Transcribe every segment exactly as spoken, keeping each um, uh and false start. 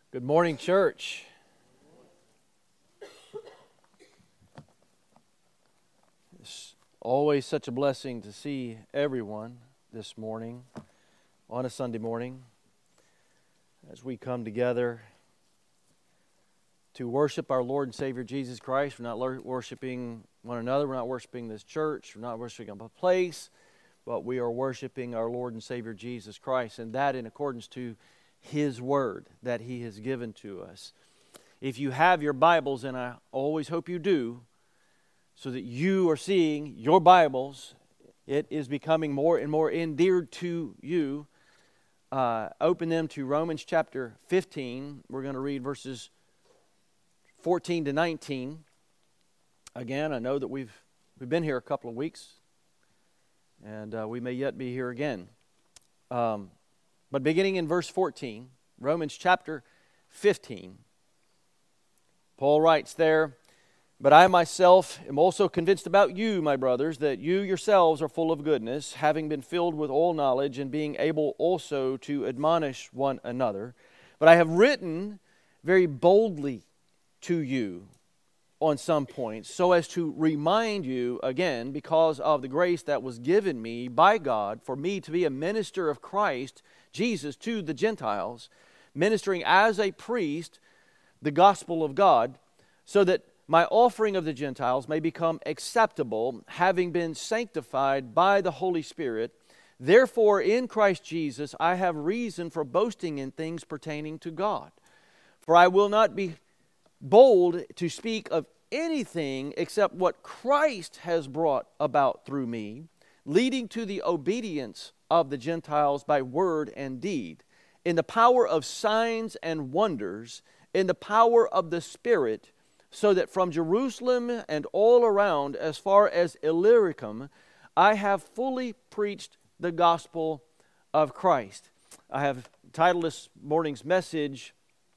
Good morning, church. It's always such a blessing to see everyone this morning, on a Sunday morning, as we come together to worship our Lord and Savior Jesus Christ. We're not worshiping one another, we're not worshiping this church, we're not worshiping a place, but we are worshiping our Lord and Savior Jesus Christ, and that in accordance to His Word that He has given to us. If you have your Bibles, and I always hope you do, so that you are seeing your Bibles, it is becoming more and more endeared to you. Uh, open them to Romans chapter fifteen. We're going to read verses fourteen to nineteen. Again, I know that we've we've been here a couple of weeks, and uh, we may yet be here again. Um, But beginning in verse fourteen, Romans chapter fifteen, Paul writes there, "But I myself am also convinced about you, my brothers, that you yourselves are full of goodness, having been filled with all knowledge, and being able also to admonish one another. But I have written very boldly to you on some points, so as to remind you again, because of the grace that was given me by God for me to be a minister of Christ Jesus to the Gentiles, ministering as a priest the gospel of God, so that my offering of the Gentiles may become acceptable, having been sanctified by the Holy Spirit. Therefore, in Christ Jesus, I have reason for boasting in things pertaining to God. For I will not be bold to speak of anything except what Christ has brought about through me, leading to the obedience of the Gentiles by word and deed, in the power of signs and wonders, in the power of the Spirit, so that from Jerusalem and all around, as far as Illyricum, I have fully preached the gospel of Christ." I have titled this morning's message,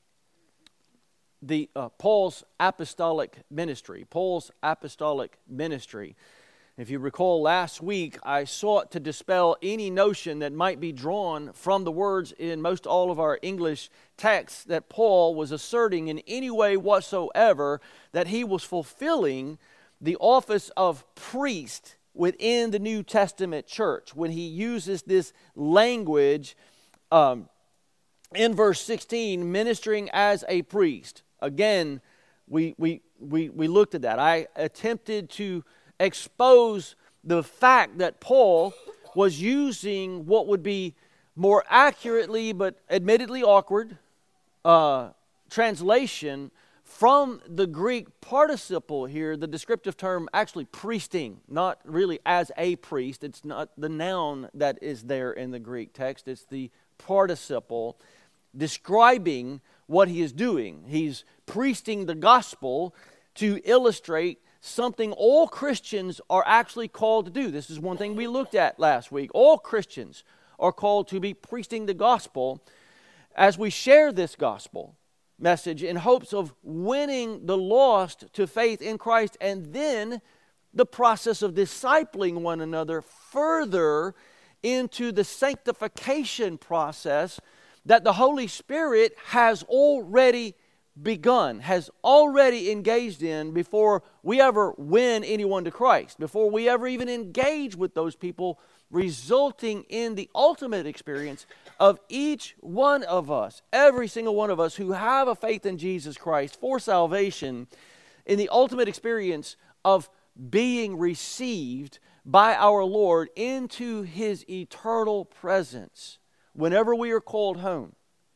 the uh, Paul's apostolic ministry. Paul's apostolic ministry. If you recall, last week I sought to dispel any notion that might be drawn from the words in most all of our English texts that Paul was asserting in any way whatsoever that he was fulfilling the office of priest within the New Testament church when he uses this language um, in verse sixteen, ministering as a priest. Again, we we we we looked at that. I attempted to expose the fact that Paul was using what would be more accurately, but admittedly awkward, uh, translation from the Greek participle here, the descriptive term actually priesting, not really as a priest. It's not the noun that is there in the Greek text. It's the participle describing what he is doing. He's priesting the gospel to illustrate something all Christians are actually called to do. This is one thing we looked at last week. All Christians are called to be priesting the gospel as we share this gospel message in hopes of winning the lost to faith in Christ, and then the process of discipling one another further into the sanctification process that the Holy Spirit has already begun, has already engaged in before we ever win anyone to Christ, before we ever even engage with those people, resulting in the ultimate experience of each one of us, every single one of us who have a faith in Jesus Christ for salvation, in the ultimate experience of being received by our Lord into His eternal presence. Whenever we are called home,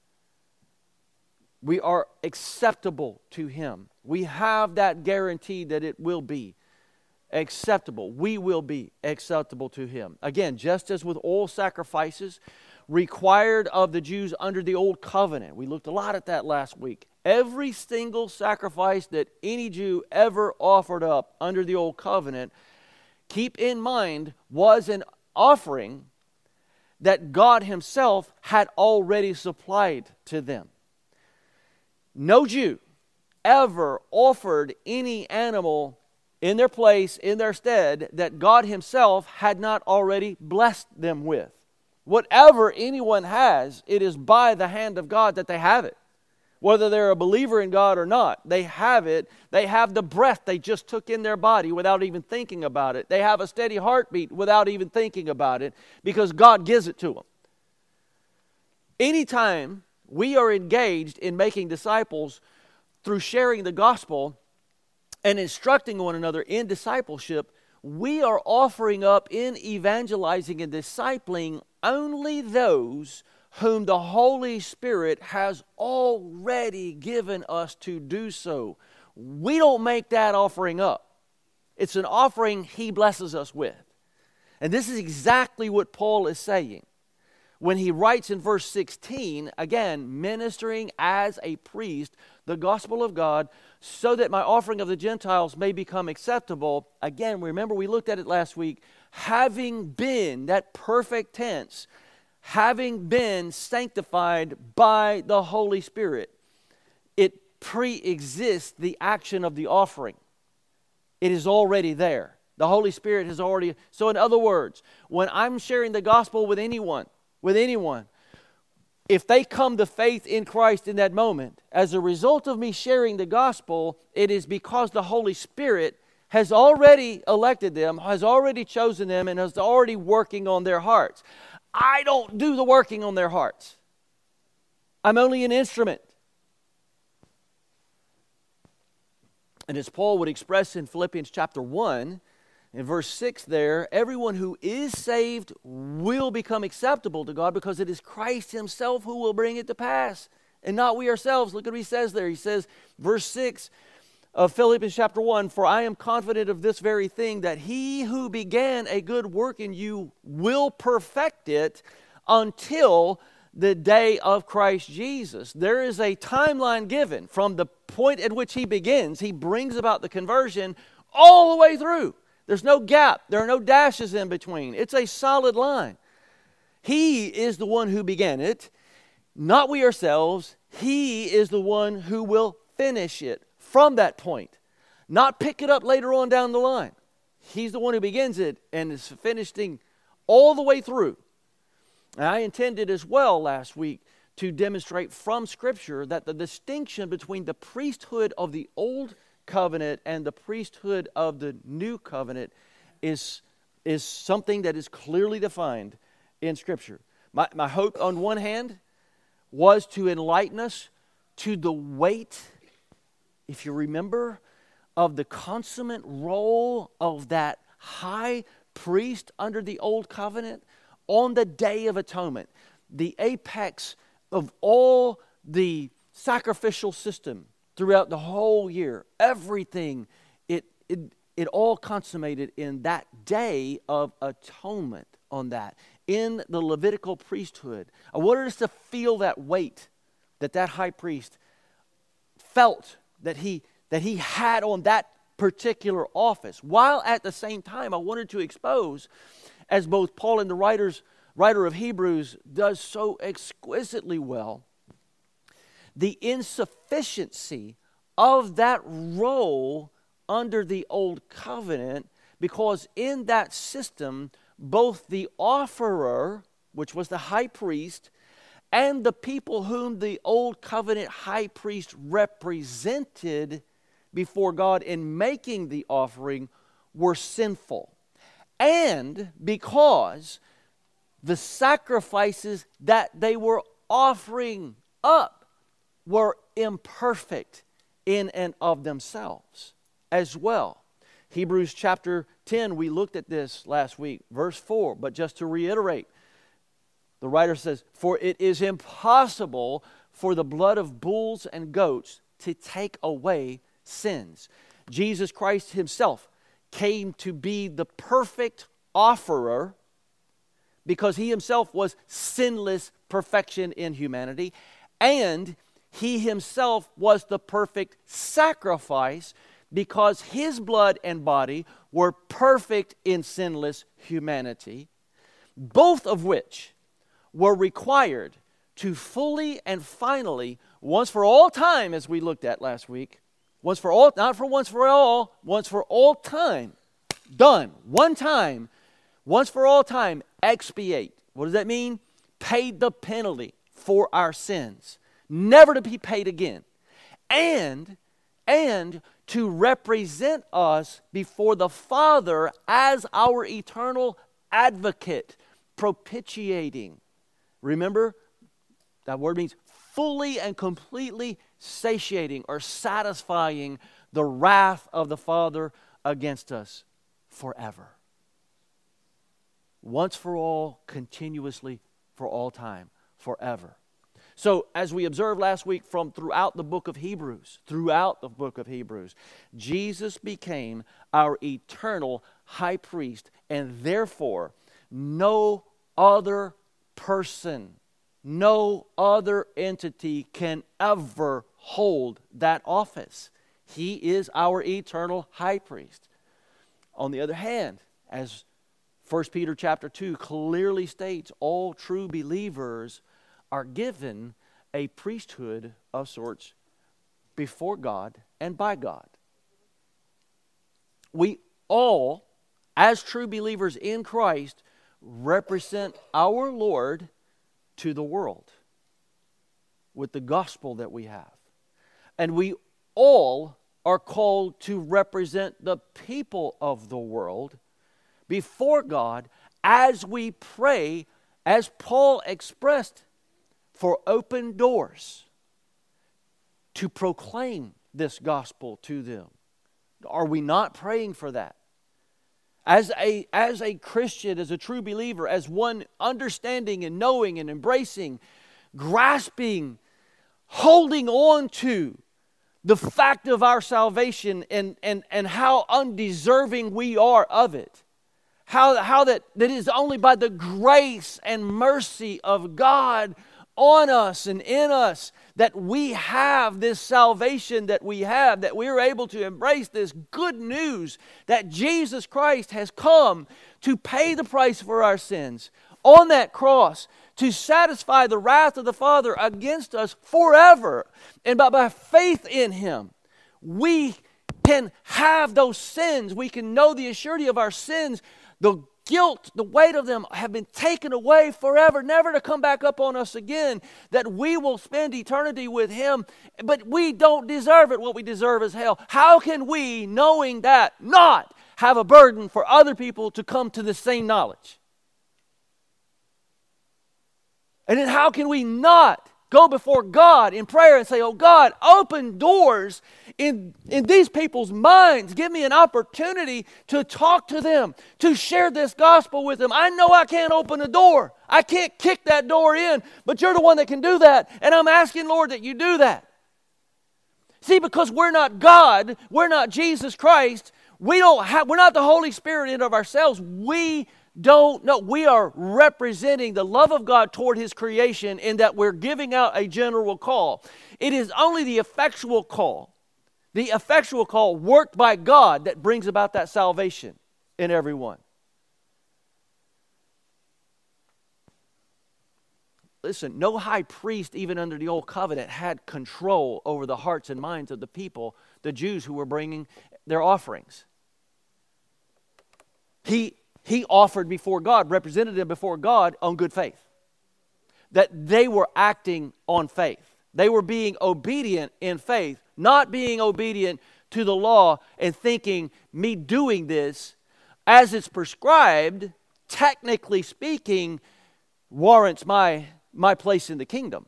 we are acceptable to Him. We have that guarantee that it will be acceptable. We will be acceptable to Him. Again, just as with all sacrifices required of the Jews under the Old Covenant, we looked a lot at that last week. Every single sacrifice that any Jew ever offered up under the Old Covenant, keep in mind, was an offering that God Himself had already supplied to them. No Jew ever offered any animal in their place, in their stead, that God Himself had not already blessed them with. Whatever anyone has, it is by the hand of God that they have it. whether they're a believer in God or not. They have it. They have the breath they just took in their body without even thinking about it. They have a steady heartbeat without even thinking about it because God gives it to them. Anytime we are engaged in making disciples through sharing the gospel and instructing one another in discipleship, we are offering up in evangelizing and discipling only those whom the Holy Spirit has already given us to do so. We don't make that offering up. It's an offering He blesses us with. And this is exactly what Paul is saying when he writes in verse sixteen, again, ministering as a priest the gospel of God, so that my offering of the Gentiles may become acceptable. Again, remember we looked at it last week, having been, that perfect tense, having been sanctified by the Holy Spirit. It pre-exists the action of the offering. It is already there. The Holy Spirit has already... So in other words, when I'm sharing the gospel with anyone, with anyone, if they come to faith in Christ in that moment, as a result of me sharing the gospel, it is because the Holy Spirit has already elected them, has already chosen them, and is already working on their hearts. I don't do the working on their hearts. I'm only an instrument. And as Paul would express in Philippians chapter one, in verse six there, everyone who is saved will become acceptable to God because it is Christ Himself who will bring it to pass and not we ourselves. Look at what he says there. He says, verse six of Philippians chapter one, for I am confident of this very thing, that He who began a good work in you will perfect it until the day of Christ Jesus. There is a timeline given from the point at which He begins. He brings about the conversion all the way through. There's no gap. There are no dashes in between. It's a solid line. He is the one who began it, not we ourselves. He is the one who will finish it from that point, not pick it up later on down the line. He's the one who begins it and is finishing all the way through. And I intended as well last week to demonstrate from Scripture that the distinction between the priesthood of the Old Covenant and the priesthood of the New Covenant is, is something that is clearly defined in Scripture. My, my hope on one hand was to enlighten us to the weight, if you remember, of the consummate role of that high priest under the Old Covenant on the Day of Atonement, the apex of all the sacrificial system throughout the whole year. Everything, it, it, it all consummated in that Day of Atonement on that, in the Levitical priesthood. I wanted us to feel that weight that that high priest felt that he, that he had on that particular office, while at the same time I wanted to expose, as both Paul and the writers, writer of Hebrews does so exquisitely well, the insufficiency of that role under the Old Covenant, because in that system, both the offerer, which was the high priest, and the people whom the Old Covenant high priest represented before God in making the offering were sinful. And because the sacrifices that they were offering up were imperfect in and of themselves as well. Hebrews chapter ten, we looked at this last week, verse four. But just to reiterate, the writer says, for it is impossible for the blood of bulls and goats to take away sins. Jesus Christ Himself came to be the perfect offerer because He Himself was sinless perfection in humanity, and He Himself was the perfect sacrifice because His blood and body were perfect in sinless humanity, both of which were required to fully and finally, once for all time, as we looked at last week, once for all, not for once for all, once for all time, done, one time, once for all time, expiate. What does that mean? Paid the penalty for our sins. never to be paid again, and, and to represent us before the Father as our eternal advocate, propitiating. Remember, that word means fully and completely satiating or satisfying the wrath of the Father against us forever. Once for all, continuously, for all time, forever. So, as we observed last week from throughout the book of Hebrews, throughout the book of Hebrews, Jesus became our eternal high priest, and therefore, no other person, no other entity can ever hold that office. He is our eternal high priest. On the other hand, as First Peter chapter two clearly states, all true believers are given a priesthood of sorts before God and by God. We all, as true believers in Christ, represent our Lord to the world with the gospel that we have. And we all are called to represent the people of the world before God as we pray, as Paul expressed, for open doors to proclaim this gospel to them. Are we not praying for that? As a, as a Christian, as a true believer, as one understanding and knowing and embracing, grasping, holding on to the fact of our salvation and, and, and how undeserving we are of it. How, how that, that is only by the grace and mercy of God on us and in us that we have this salvation that we have, that we are able to embrace this good news that Jesus Christ has come to pay the price for our sins on that cross to satisfy the wrath of the Father against us forever. And by, by faith in Him, we can have those sins. We can know the assurity of our sins. The guilt, the weight of them have been taken away forever, never to come back up on us again, that we will spend eternity with Him, but we don't deserve it. What we deserve is hell. How can we, knowing that, not have a burden for other people to come to the same knowledge? And then how can we not go before God in prayer and say, oh God, open doors in, in these people's minds. Give me an opportunity to talk to them, to share this gospel with them. I know I can't open the door. I can't kick that door in, but you're the one that can do that. And I'm asking, Lord, that you do that. See, because we're not God, we're not Jesus Christ, we don't have, we're not the Holy Spirit in of ourselves. We don't know. We are representing the love of God toward His creation in that we're giving out a general call. It is only the effectual call, the effectual call worked by God that brings about that salvation in everyone. Listen, no high priest, even under the old covenant, had control over the hearts and minds of the people, the Jews who were bringing their offerings. He He offered before God, represented them before God on good faith. That they were acting on faith. They were being obedient in faith, not being obedient to the law and thinking, me doing this as it's prescribed, technically speaking, warrants my, my place in the kingdom.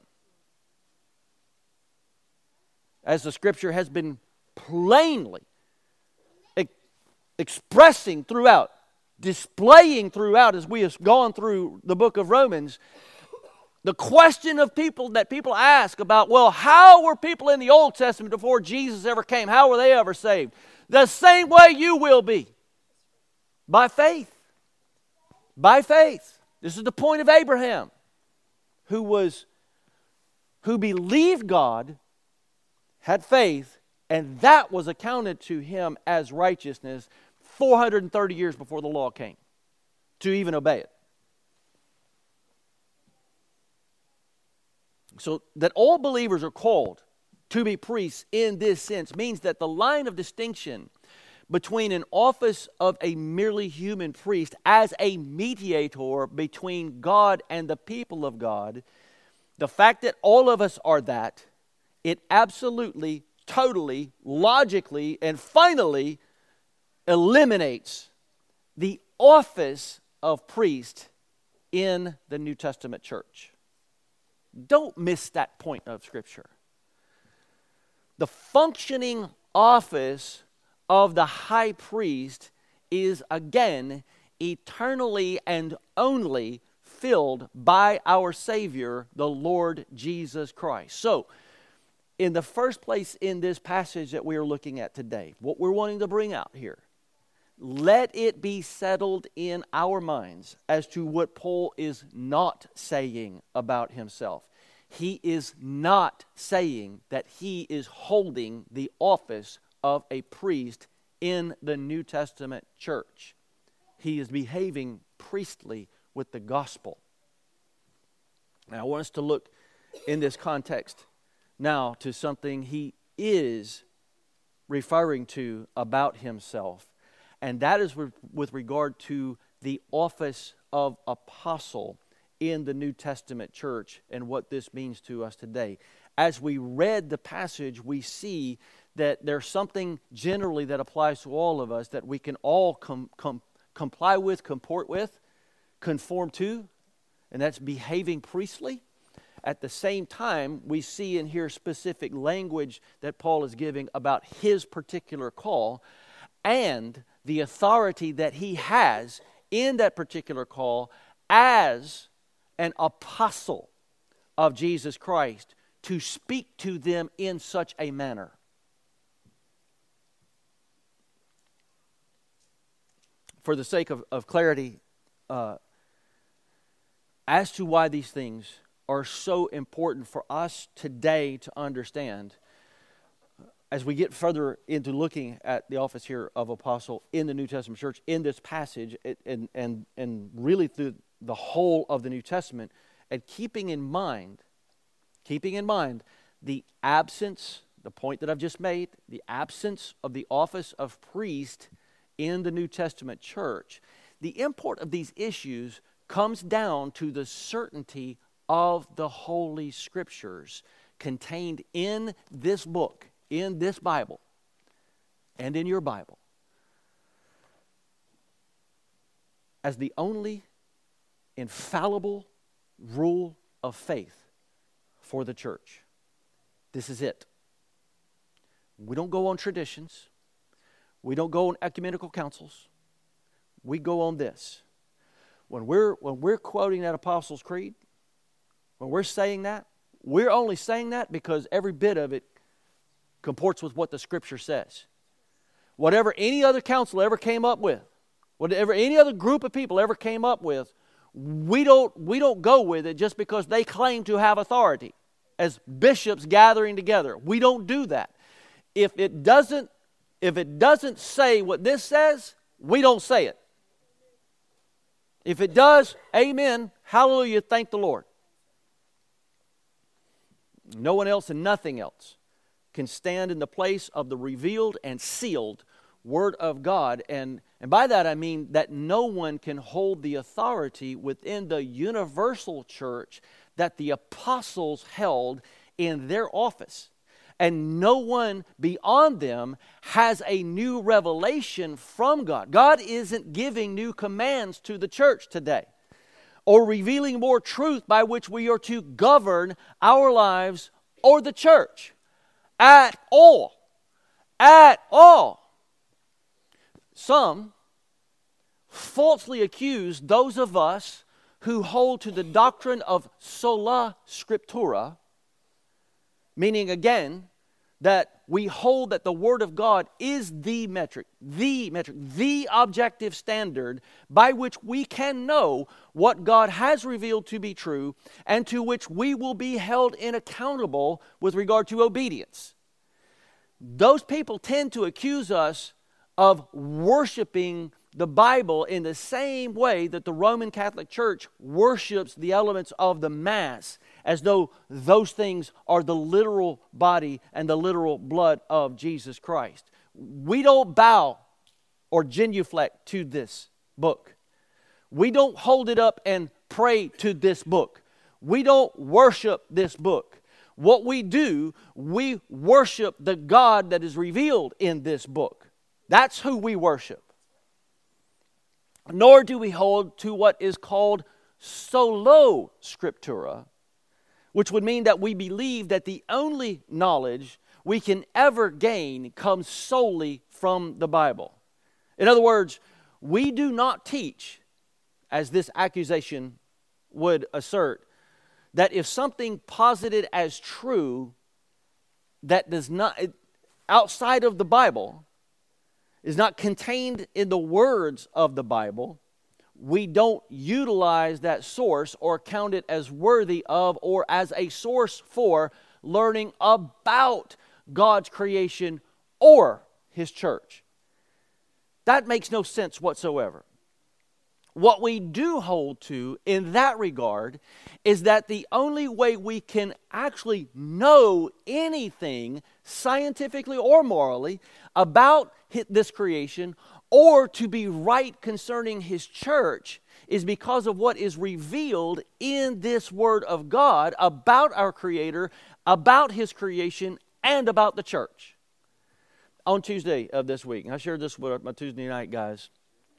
As the Scripture has been plainly e- expressing throughout, displaying throughout as we have gone through the book of Romans, the question of people that people ask about, well, how were people in the Old Testament before Jesus ever came? How were they ever saved? The same way you will be. By faith. By faith. This is the point of Abraham, who was, who believed God, had faith, and that was accounted to him as righteousness four hundred thirty years before the law came to even obey it. So that all believers are called to be priests in this sense means that the line of distinction between an office of a merely human priest as a mediator between God and the people of God The fact that all of us are that, it absolutely, totally, logically, and finally eliminates the office of priest in the New Testament church. Don't miss that point of Scripture. The functioning office of the high priest is again eternally and only filled by our Savior, the Lord Jesus Christ. So, in the first place in this passage that we are looking at today, what we're wanting to bring out here, let it be settled in our minds as to what Paul is not saying about himself. He is not saying that he is holding the office of a priest in the New Testament church. He is behaving priestly with the gospel. Now, I want us to look in this context now to something he is referring to about himself, and that is with regard to the office of apostle in the New Testament church and what this means to us today. As we read the passage, we see that there's something generally that applies to all of us that we can all com- com- comply with, comport with, conform to, and that's behaving priestly. At the same time, we see and hear specific language that Paul is giving about his particular call and the authority that he has in that particular call as an apostle of Jesus Christ to speak to them in such a manner. For the sake of, of clarity, uh, as to why these things are so important for us today to understand, as we get further into looking at the office here of apostle in the New Testament church, in this passage, and, and, and really through the whole of the New Testament, and keeping in mind, keeping in mind the absence, the point that I've just made, the absence of the office of priest in the New Testament church, the import of these issues comes down to the certainty of the Holy Scriptures contained in this book, in this Bible, and in your Bible, as the only infallible rule of faith for the church. This is it. We don't go on traditions. We don't go on ecumenical councils. We go on this. When we're, when we're quoting that Apostles' Creed, when we're saying that, we're only saying that because every bit of it comports with what the Scripture says. Whatever any other council ever came up with, whatever any other group of people ever came up with, we don't, we don't go with it just because they claim to have authority as bishops gathering together. We don't do that. If it doesn't, if it doesn't say what this says, we don't say it. If it does, amen, hallelujah, thank the Lord. No one else and nothing else can stand in the place of the revealed and sealed Word of God. And, and by that I mean that no one can hold the authority within the universal church that the apostles held in their office. And no one beyond them has a new revelation from God. God isn't giving new commands to the church today, or revealing more truth by which we are to govern our lives or the church at all. At all. Some falsely accuse those of us who hold to the doctrine of sola scriptura, meaning again, that we hold that the Word of God is the metric, the metric, the objective standard by which we can know what God has revealed to be true and to which we will be held inaccountable with regard to obedience. Those people tend to accuse us of worshiping the Bible in the same way that the Roman Catholic Church worships the elements of the Mass, as though those things are the literal body and the literal blood of Jesus Christ. We don't bow or genuflect to this book. We don't hold it up and pray to this book. We don't worship this book. What we do, we worship the God that is revealed in this book. That's who we worship. Nor do we hold to what is called sola scriptura, which would mean that we believe that the only knowledge we can ever gain comes solely from the Bible. In other words, we do not teach, as this accusation would assert, that if something posited as true that does not, outside of the Bible, is not contained in the words of the Bible, we don't utilize that source or count it as worthy of or as a source for learning about God's creation or His church. That makes no sense whatsoever. What we do hold to in that regard is that the only way we can actually know anything scientifically or morally about this creation or to be right concerning His church is because of what is revealed in this Word of God about our Creator, about His creation, and about the church. On Tuesday of this week, and I shared this with my Tuesday night guys,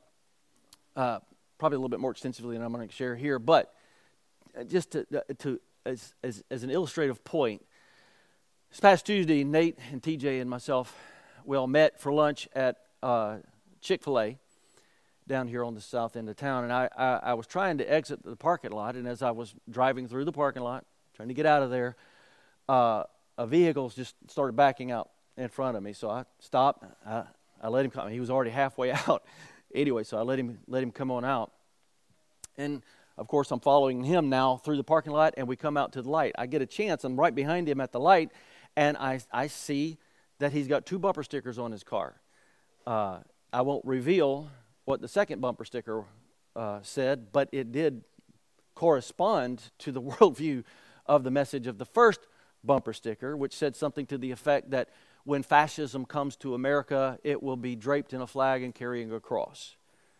uh, probably a little bit more extensively than I'm going to share here, but just to, to as, as, as an illustrative point, this past Tuesday, Nate and T J and myself, we all met for lunch at uh, Chick-fil-A down here on the south end of town, and I, I, I was trying to exit the parking lot, and as I was driving through the parking lot, trying to get out of there, uh, a vehicle just started backing out in front of me, so I stopped. I, I let him come. He was already halfway out anyway, so I let him let him come on out. And of course, I'm following him now through the parking lot, and we come out to the light. I get a chance. I'm right behind him at the light, and I I see that he's got two bumper stickers on his car. Uh, I won't reveal what the second bumper sticker uh, said, but it did correspond to the worldview of the message of the first bumper sticker, which said something to the effect that when fascism comes to America, it will be draped in a flag and carrying a cross.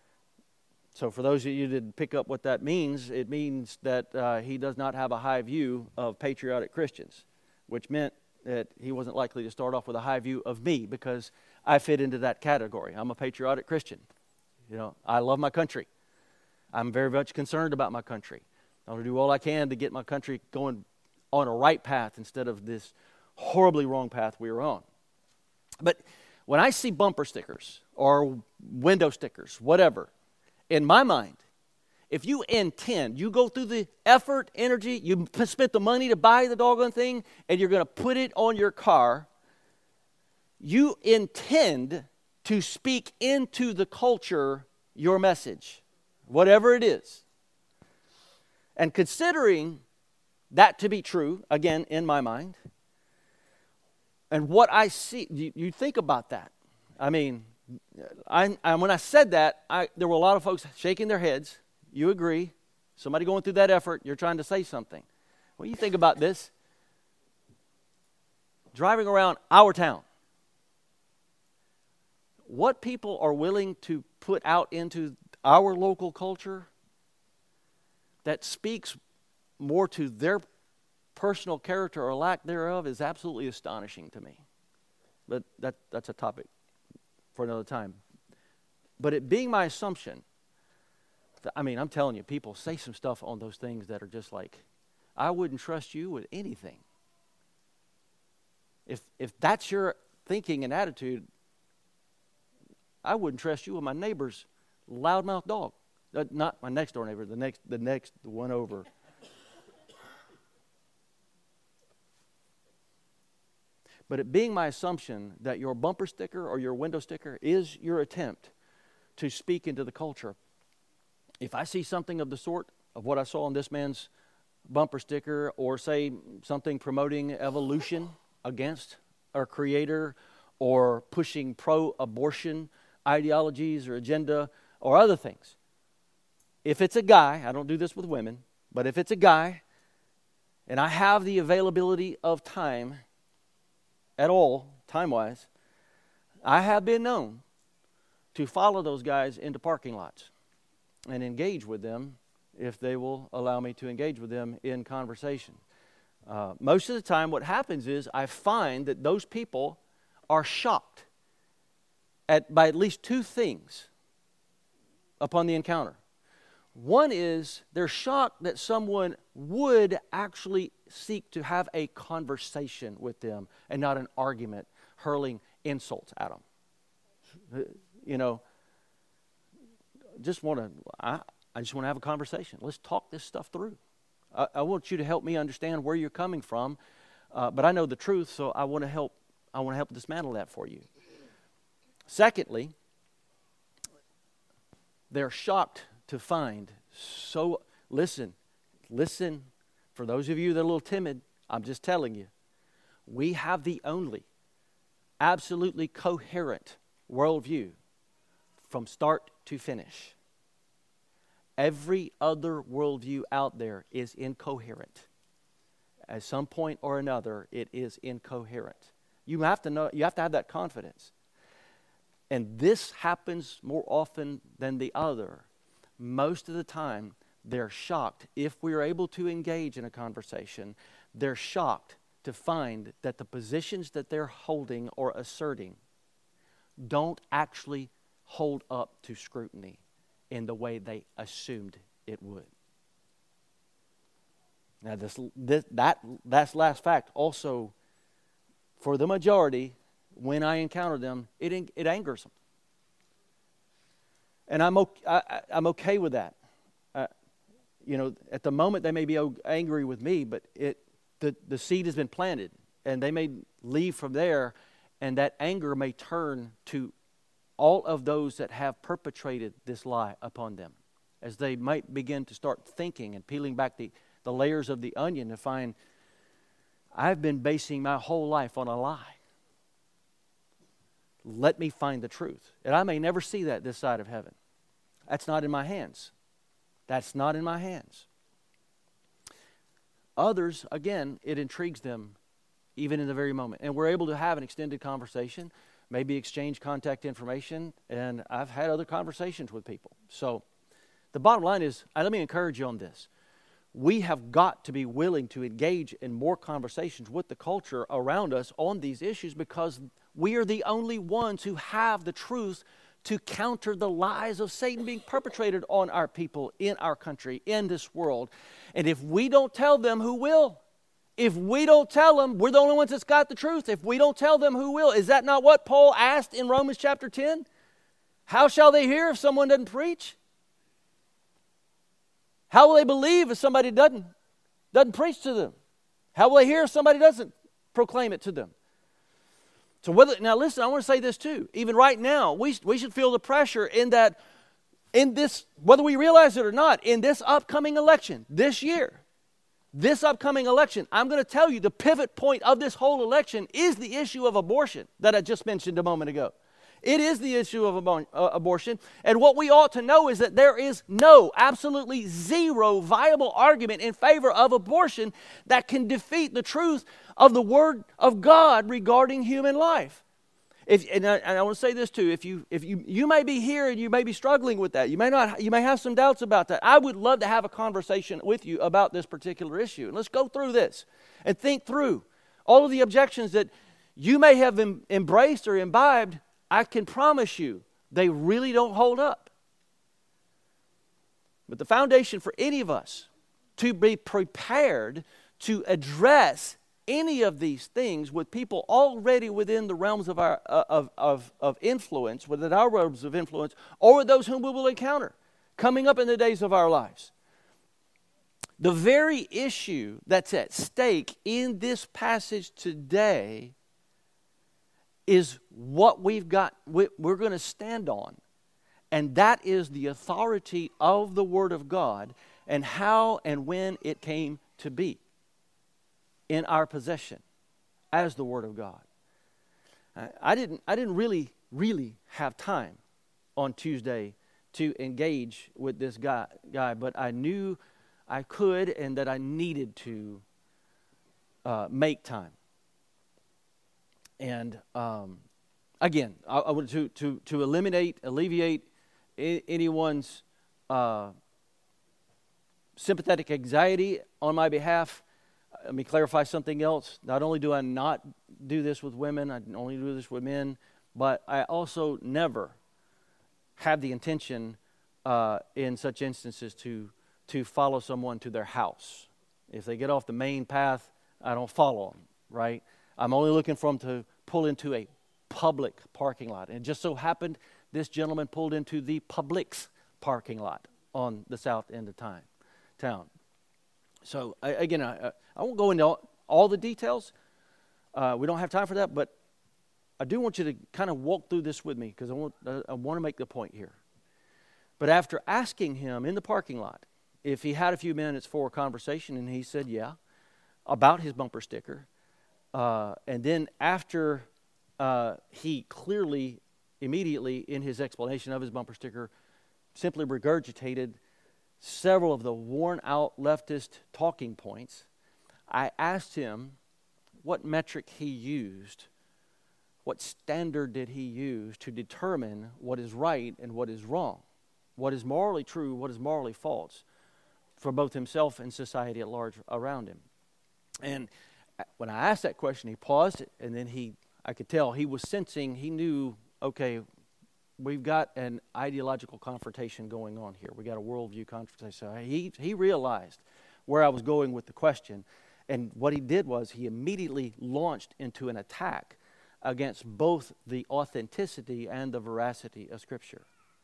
So for those of you that didn't pick up what that means, it means that uh, he does not have a high view of patriotic Christians, which meant that he wasn't likely to start off with a high view of me because I fit into that category. I'm a patriotic Christian. You know, I love my country. I'm very much concerned about my country. I want to do all I can to get my country going on a right path instead of this horribly wrong path we were on. But when I see bumper stickers or window stickers, whatever, in my mind, if you intend, you go through the effort, energy, you spent the money to buy the doggone thing, and you're going to put it on your car, you intend to speak into the culture your message, whatever it is. And considering that to be true, again, in my mind, and what I see, you, you think about that. I mean, I, I, when I said that, I, there were a lot of folks shaking their heads. You agree. Somebody going through that effort, you're trying to say something. Well, you think about this. Driving around our town, what people are willing to put out into our local culture that speaks more to their personal character or lack thereof is absolutely astonishing to me. But that that's a topic for another time. But it being my assumption, that, I mean, I'm telling you, people say some stuff on those things that are just like, I wouldn't trust you with anything. If if that's your thinking and attitude, I wouldn't trust you with my neighbor's loudmouth dog. Uh, not my next door neighbor, the next, the next, the one over. But it being my assumption that your bumper sticker or your window sticker is your attempt to speak into the culture, if I see something of the sort of what I saw on this man's bumper sticker, or say something promoting evolution against our Creator, or pushing pro-abortion ideologies or agenda or other things, if it's a guy, I don't do this with women, but if it's a guy and I have the availability of time at all, time-wise, I have been known to follow those guys into parking lots and engage with them if they will allow me to engage with them in conversation. Uh, most of the time what happens is I find that those people are shocked at by at least two things upon the encounter. One is they're shocked that someone would actually seek to have a conversation with them and not an argument, hurling insults at them. You know, just want to, I, I just want to have a conversation. Let's talk this stuff through. I, I want you to help me understand where you're coming from, uh, but I know the truth, so I want to help. I want to help dismantle that for you. Secondly, they're shocked to find so, listen, listen, for those of you that are a little timid, I'm just telling you, we have the only absolutely coherent worldview from start to finish. Every other worldview out there is incoherent. At some point or another, it is incoherent. You have to know, you have to have that confidence. And this happens more often than the other. Most of the time, they're shocked. If we are able to engage in a conversation, they're shocked to find that the positions that they're holding or asserting don't actually hold up to scrutiny in the way they assumed it would. Now, this, this that that's last fact also, for the majority, when I encounter them, it it angers them, and I'm okay, I, I'm okay with that. Uh, you know, at the moment they may be angry with me, but it the the seed has been planted, and they may leave from there, and that anger may turn to all of those that have perpetrated this lie upon them, as they might begin to start thinking and peeling back the, the layers of the onion to find, I've been basing my whole life on a lie. Let me find the truth. And I may never see that this side of heaven. That's not in my hands. That's not in my hands. Others, again, it intrigues them even in the very moment. And we're able to have an extended conversation, maybe exchange contact information, and I've had other conversations with people. So the bottom line is, let me encourage you on this. We have got to be willing to engage in more conversations with the culture around us on these issues, because we are the only ones who have the truth to counter the lies of Satan being perpetrated on our people, in our country, in this world. And if we don't tell them, who will? If we don't tell them, we're the only ones that's got the truth. If we don't tell them, who will? Is that not what Paul asked in Romans chapter ten? How shall they hear if someone doesn't preach? How will they believe if somebody doesn't, doesn't preach to them? How will they hear if somebody doesn't proclaim it to them? So whether, now listen, I want to say this too. Even right now, we, we should feel the pressure in that, in this, whether we realize it or not, in this upcoming election, this year, This upcoming election, I'm going to tell you the pivot point of this whole election is the issue of abortion that I just mentioned a moment ago. It is the issue of abor- uh, abortion. And what we ought to know is that there is no, absolutely zero viable argument in favor of abortion that can defeat the truth of the Word of God regarding human life. If, and I, and I want to say this too, if you if you you may be here and you may be struggling with that, you may not, you may have some doubts about that. I would love to have a conversation with you about this particular issue. And let's go through this and think through all of the objections that you may have em, embraced or imbibed. I can promise you they really don't hold up. But the foundation for any of us to be prepared to address any of these things with people already within the realms of our uh, of, of, of influence, within our realms of influence, or with those whom we will encounter coming up in the days of our lives. The very issue that's at stake in this passage today is what we've got, we're going to stand on. And that is the authority of the Word of God and how and when it came to be in our possession as the Word of God. I didn't, I didn't really, really have time on Tuesday to engage with this guy, guy, but I knew I could and that I needed to uh, make time. And um, again, I, I want to, to, to eliminate, alleviate I- anyone's uh, sympathetic anxiety on my behalf. Let me clarify something else. Not only do I not do this with women, I only do this with men, but I also never have the intention uh, in such instances to to follow someone to their house. If they get off the main path, I don't follow them, right? I'm only looking for them to pull into a public parking lot. And it just so happened this gentleman pulled into the Publix parking lot on the south end of time, town. So, I, again, I, I won't go into all, all the details. Uh, we don't have time for that, but I do want you to kind of walk through this with me because I want, I, I want to make the point here. But after asking him in the parking lot if he had a few minutes for a conversation, and he said, yeah, about his bumper sticker, uh, and then after uh, he clearly, immediately in his explanation of his bumper sticker, simply regurgitated several of the worn-out leftist talking points, I asked him what metric he used, what standard did he use to determine what is right and what is wrong, what is morally true, what is morally false, for both himself and society at large around him. And when I asked that question, he paused, and then he, I could tell he was sensing, he knew, okay, we've got an ideological confrontation going on here. We got a worldview confrontation. So he, he realized where I was going with the question. And what he did was he immediately launched into an attack against both the authenticity and the veracity of Scripture.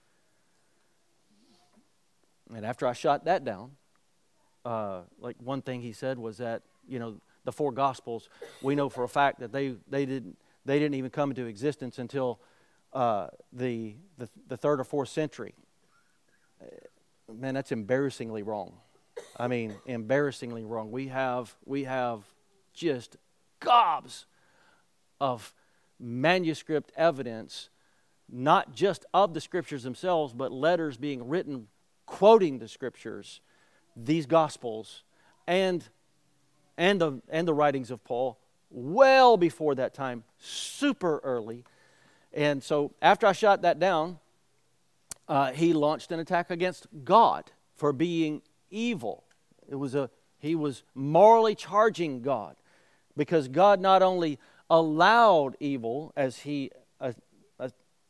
And after I shot that down, uh, like one thing he said was that, you know, the four Gospels, we know for a fact that they, they didn't they didn't even come into existence until Uh, the, the the third or fourth century. Man, that's embarrassingly wrong. I mean, embarrassingly wrong. We have we have just gobs of manuscript evidence, not just of the Scriptures themselves, but letters being written quoting the Scriptures, these Gospels, and and the and the writings of Paul, well before that time, super early. And so after I shot that down, uh, he launched an attack against God for being evil. It was a he was morally charging God, because God not only allowed evil as he uh, uh,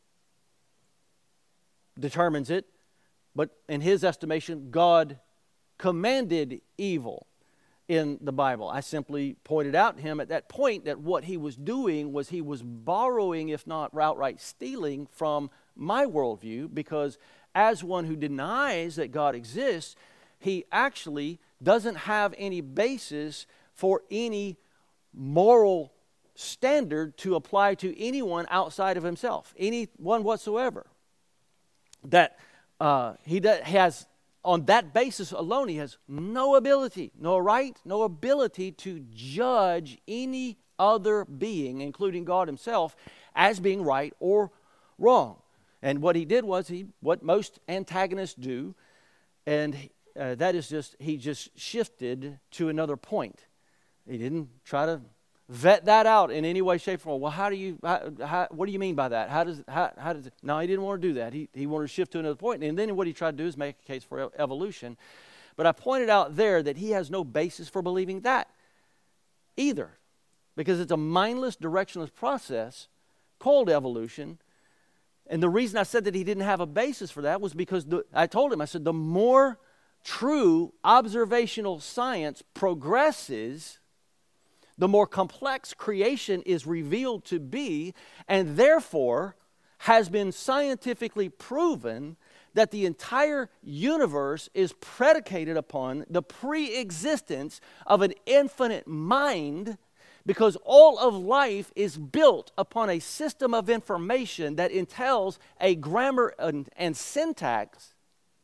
determines it, but in his estimation, God commanded evil in the Bible. I simply pointed out to him at that point that what he was doing was he was borrowing, if not outright stealing, from my worldview, because as one who denies that God exists, he actually doesn't have any basis for any moral standard to apply to anyone outside of himself, anyone whatsoever. That uh, he does, has on that basis alone, he has no ability, no right, no ability to judge any other being, including God himself, as being right or wrong. And what he did was he, what most antagonists do, and uh, that is just, he just shifted to another point. He didn't try to vet that out in any way, shape, or form. Well, how do you, how, how, what do you mean by that? How does, how, how does it? No, he didn't want to do that. He, he wanted to shift to another point. And then what he tried to do is make a case for evolution. But I pointed out there that he has no basis for believing that either, because it's a mindless, directionless process called evolution. And the reason I said that he didn't have a basis for that was because the, I told him, I said, the more true observational science progresses, the more complex creation is revealed to be, and therefore has been scientifically proven that the entire universe is predicated upon the pre-existence of an infinite mind, because all of life is built upon a system of information that entails a grammar and, and syntax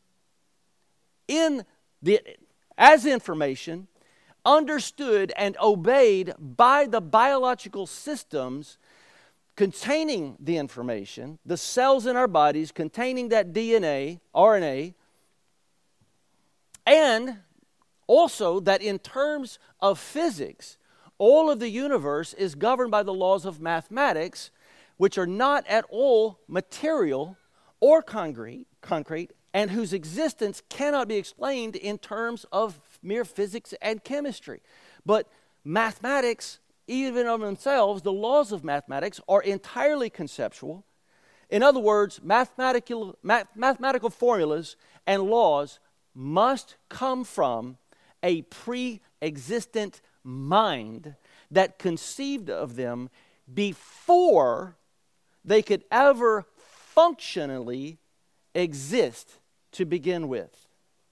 in the as information understood and obeyed by the biological systems containing the information, the cells in our bodies containing that D N A, R N A, and also that in terms of physics, all of the universe is governed by the laws of mathematics, which are not at all material or concrete, concrete and whose existence cannot be explained in terms of mere physics and chemistry. But mathematics, even of themselves, the laws of mathematics are entirely conceptual. In other words, mathematical, math, mathematical formulas and laws must come from a pre-existent mind that conceived of them before they could ever functionally exist to begin with.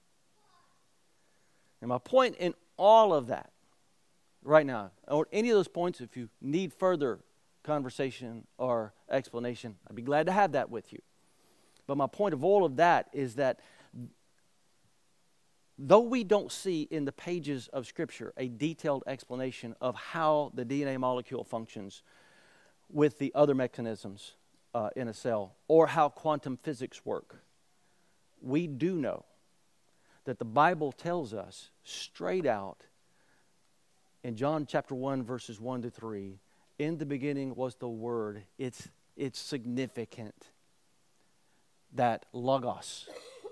And my point in all of that right now, or any of those points, if you need further conversation or explanation, I'd be glad to have that with you. But my point of all of that is that though we don't see in the pages of Scripture a detailed explanation of how the D N A molecule functions with the other mechanisms uh, in a cell, or how quantum physics work, we do know that the Bible tells us straight out in John chapter one, verses one to three, in the beginning was the Word. It's, it's significant that logos,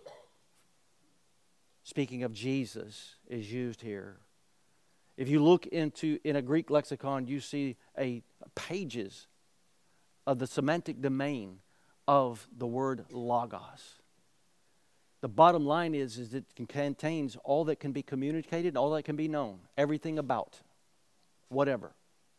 speaking of Jesus, is used here. If you look into, in a Greek lexicon, you see a pages of the semantic domain of the word logos. The bottom line is, is it contains all that can be communicated, all that can be known, everything about, whatever.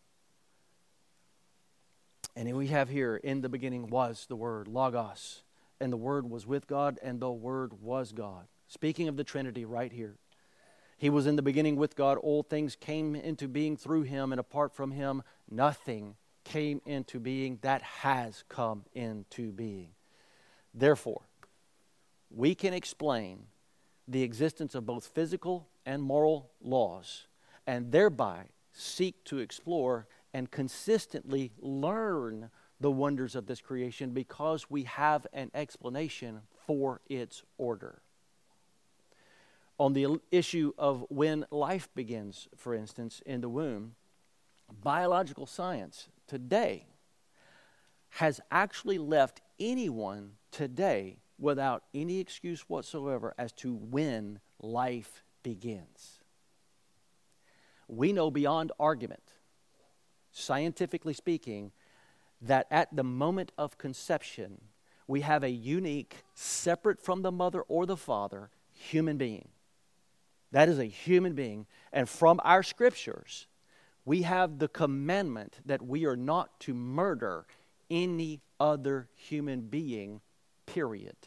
And we have here, in the beginning was the Word, logos, and the Word was with God, and the Word was God. Speaking of the Trinity right here. He was in the beginning with God. All things came into being through Him, and apart from Him, nothing came into being that has come into being. Therefore, we can explain the existence of both physical and moral laws, and thereby seek to explore and consistently learn the wonders of this creation because we have an explanation for its order. On the issue of when life begins, for instance, in the womb, biological science today has actually left anyone today without any excuse whatsoever as to when life begins. We know beyond argument, scientifically speaking, that at the moment of conception, we have a unique, separate from the mother or the father, human being. That is a human being. And from our scriptures, we have the commandment that we are not to murder any other human being, period.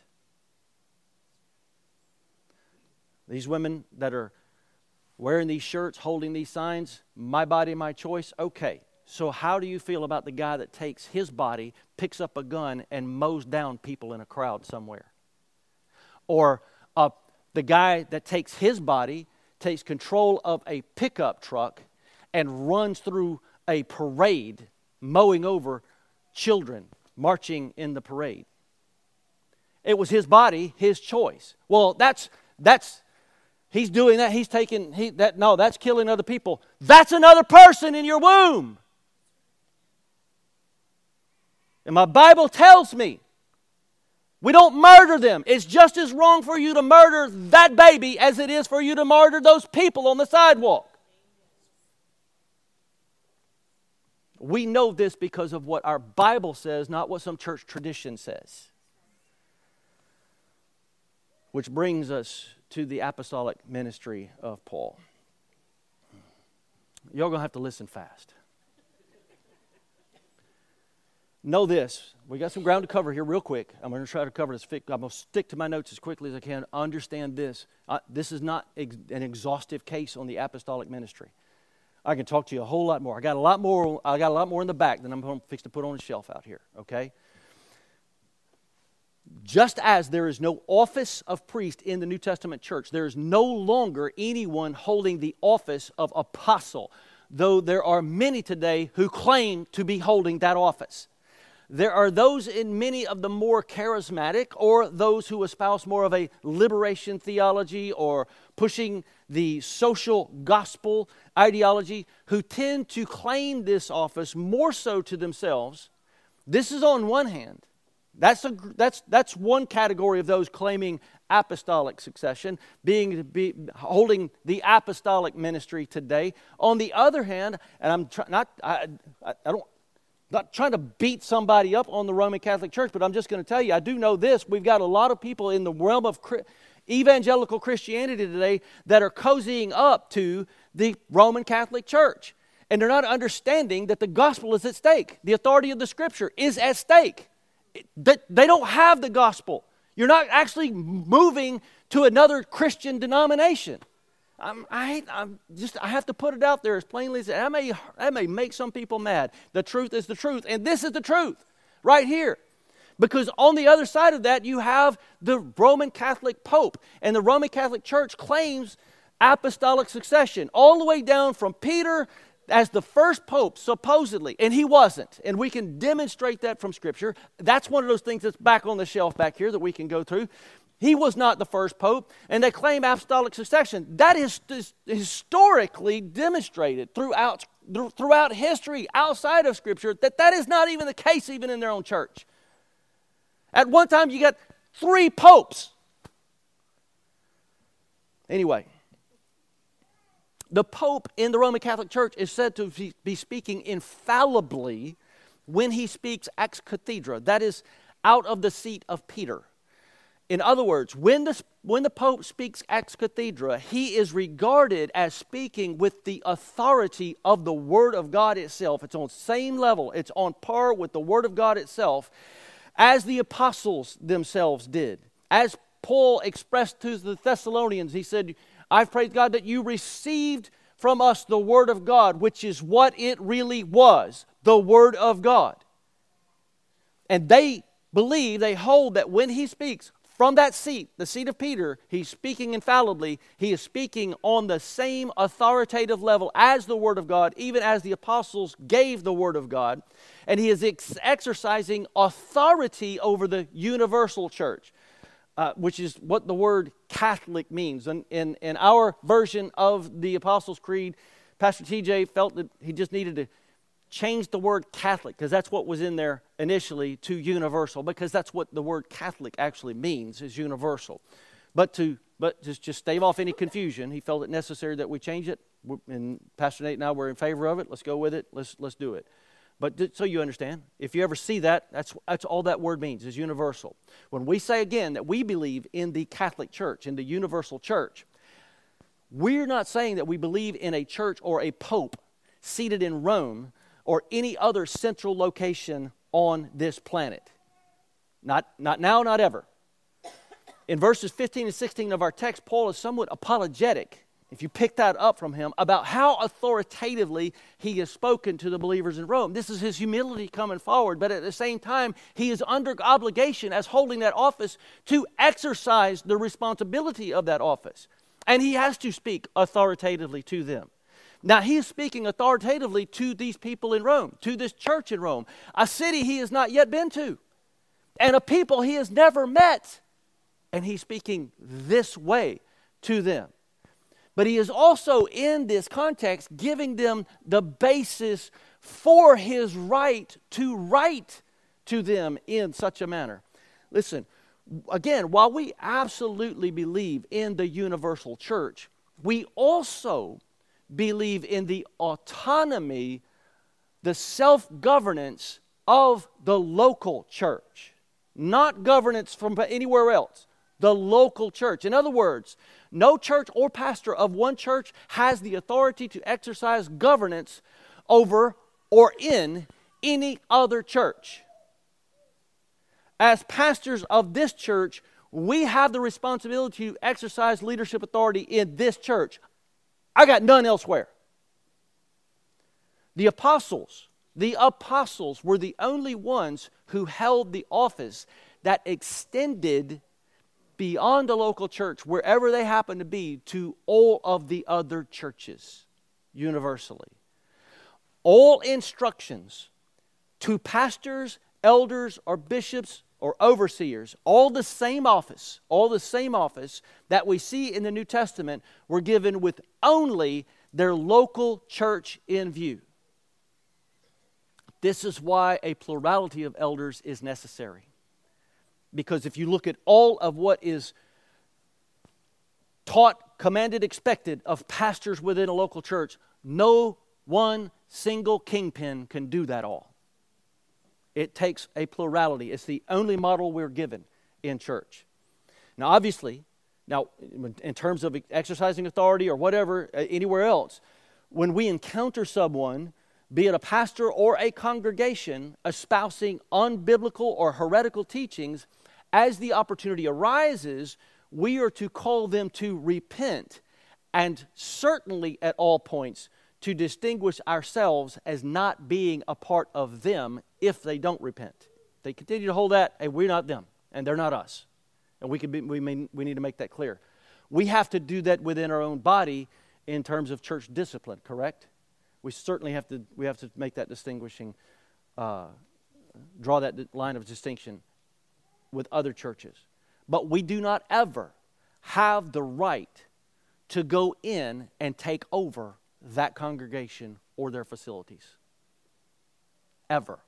These women that are wearing these shirts, holding these signs, my body, my choice, okay. So how do you feel about the guy that takes his body, picks up a gun, and mows down people in a crowd somewhere? Or a The guy that takes his body, takes control of a pickup truck, and runs through a parade, mowing over children, marching in the parade. It was his body, his choice. Well, that's, that's, he's doing that, he's taking, he, that, no, that's killing other people. That's another person in your womb. And my Bible tells me, we don't murder them. It's just as wrong for you to murder that baby as it is for you to murder those people on the sidewalk. We know this because of what our Bible says, not what some church tradition says. Which brings us to the apostolic ministry of Paul. You're going to have to listen fast. Know this, we got some ground to cover here real quick. I'm going to try to cover this. I'm going to stick to my notes as quickly as I can. Understand this. Uh, this is not ex- an exhaustive case on the apostolic ministry. I can talk to you a whole lot more. I got a lot more. I got a lot more in the back than I'm going to fix to put on a shelf out here. Okay. Just as there is no office of priest in the New Testament church, there is no longer anyone holding the office of apostle, though there are many today who claim to be holding that office. There are those in many of the more charismatic or those who espouse more of a liberation theology or pushing the social gospel ideology who tend to claim this office more so to themselves. This is on one hand. That's, a, that's, that's one category of those claiming apostolic succession, being be, holding the apostolic ministry today. On the other hand, and I'm try, not I, I, I don't not trying to beat somebody up on the Roman Catholic Church, but I'm just going to tell you, I do know this: we've got a lot of people in the realm of evangelical Christianity today that are cozying up to the Roman Catholic Church, and they're not understanding that the gospel is at stake. The authority of the Scripture is at stake. That they don't have the gospel. You're not actually moving to another Christian denomination. I'm, I hate, I'm just, I have to put it out there as plainly as that may, that may make some people mad. The truth is the truth, and this is the truth right here. Because on the other side of that, you have the Roman Catholic Pope, and the Roman Catholic Church claims apostolic succession all the way down from Peter as the first pope, supposedly, and he wasn't. And we can demonstrate that from Scripture. That's one of those things that's back on the shelf back here that we can go through. He was not the first pope, and they claim apostolic succession. That is, is historically demonstrated throughout, throughout history, outside of Scripture, that that is not even the case even in their own church. At one time, you got three popes. Anyway, the Pope in the Roman Catholic Church is said to be speaking infallibly when he speaks ex cathedra, that is, out of the seat of Peter. In other words, when the, when the Pope speaks ex cathedra, he is regarded as speaking with the authority of the Word of God itself. It's on the same level. It's on par with the Word of God itself, as the apostles themselves did. As Paul expressed to the Thessalonians, he said, I've prayed God that you received from us the Word of God, which is what it really was, the Word of God. And they believe, they hold that when he speaks from that seat, the seat of Peter, he's speaking infallibly. He is speaking on the same authoritative level as the Word of God, even as the apostles gave the Word of God. And he is ex- exercising authority over the universal church. Uh, which is what the word Catholic means. And in, in our version of the Apostles' Creed, Pastor T J felt that he just needed to change the word Catholic, because that's what was in there initially, to universal, because that's what the word Catholic actually means, is universal. But to but just, just stave off any confusion, he felt it necessary that we change it. And Pastor Nate and I were in favor of it. Let's go with it. Let's let's do it. But so you understand, if you ever see that, that's, that's all that word means, is universal. When we say again that we believe in the Catholic Church, in the universal church, we're not saying that we believe in a church or a pope seated in Rome or any other central location on this planet. Not, not now, not ever. In verses fifteen and sixteen of our text, Paul is somewhat apologetic, if you pick that up from him, about how authoritatively he has spoken to the believers in Rome. This is his humility coming forward, but at the same time, he is under obligation as holding that office to exercise the responsibility of that office. And he has to speak authoritatively to them. Now, he is speaking authoritatively to these people in Rome, to this church in Rome, a city he has not yet been to, and a people he has never met. And he's speaking this way to them. But he is also, in this context, giving them the basis for his right to write to them in such a manner. Listen, again, while we absolutely believe in the universal church, we also believe in the autonomy, the self-governance of the local church. Not governance from anywhere else. The local church. In other words, no church or pastor of one church has the authority to exercise governance over or in any other church. As pastors of this church, we have the responsibility to exercise leadership authority in this church. I got none elsewhere. The apostles, the apostles were the only ones who held the office that extended beyond the local church, wherever they happen to be, to all of the other churches universally. All instructions to pastors, elders, or bishops, or overseers, all the same office, all the same office that we see in the New Testament, were given with only their local church in view. This is why a plurality of elders is necessary. Because if you look at all of what is taught, commanded, expected of pastors within a local church, no one single kingpin can do that all. It takes a plurality. It's the only model we're given in church. Now, obviously, now in terms of exercising authority or whatever, anywhere else, when we encounter someone, be it a pastor or a congregation, espousing unbiblical or heretical teachings, as the opportunity arises, we are to call them to repent, and certainly at all points to distinguish ourselves as not being a part of them if they don't repent. They continue to hold that, hey, we're not them, and they're not us. And we can be, we may, we need to make that clear. We have to do that within our own body in terms of church discipline, correct? We certainly have to we have to make that distinguishing, uh, draw that line of distinction with other churches. But we do not ever have the right to go in and take over that congregation or their facilities. Ever.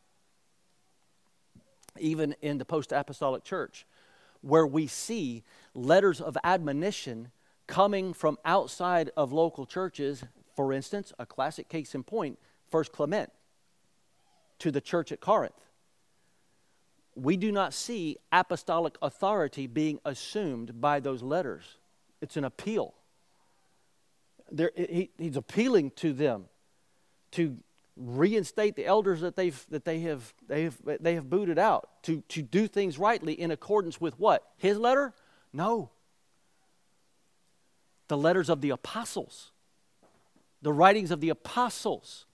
Even in the post-apostolic church, where we see letters of admonition coming from outside of local churches. For instance, a classic case in point, First Clement to the church at Corinth. We do not see apostolic authority being assumed by those letters. It's an appeal. There, he, he's appealing to them to reinstate the elders that they've that they have they have they have booted out, to to do things rightly in accordance with what? His letter? No. The letters of the apostles. The writings of the apostles.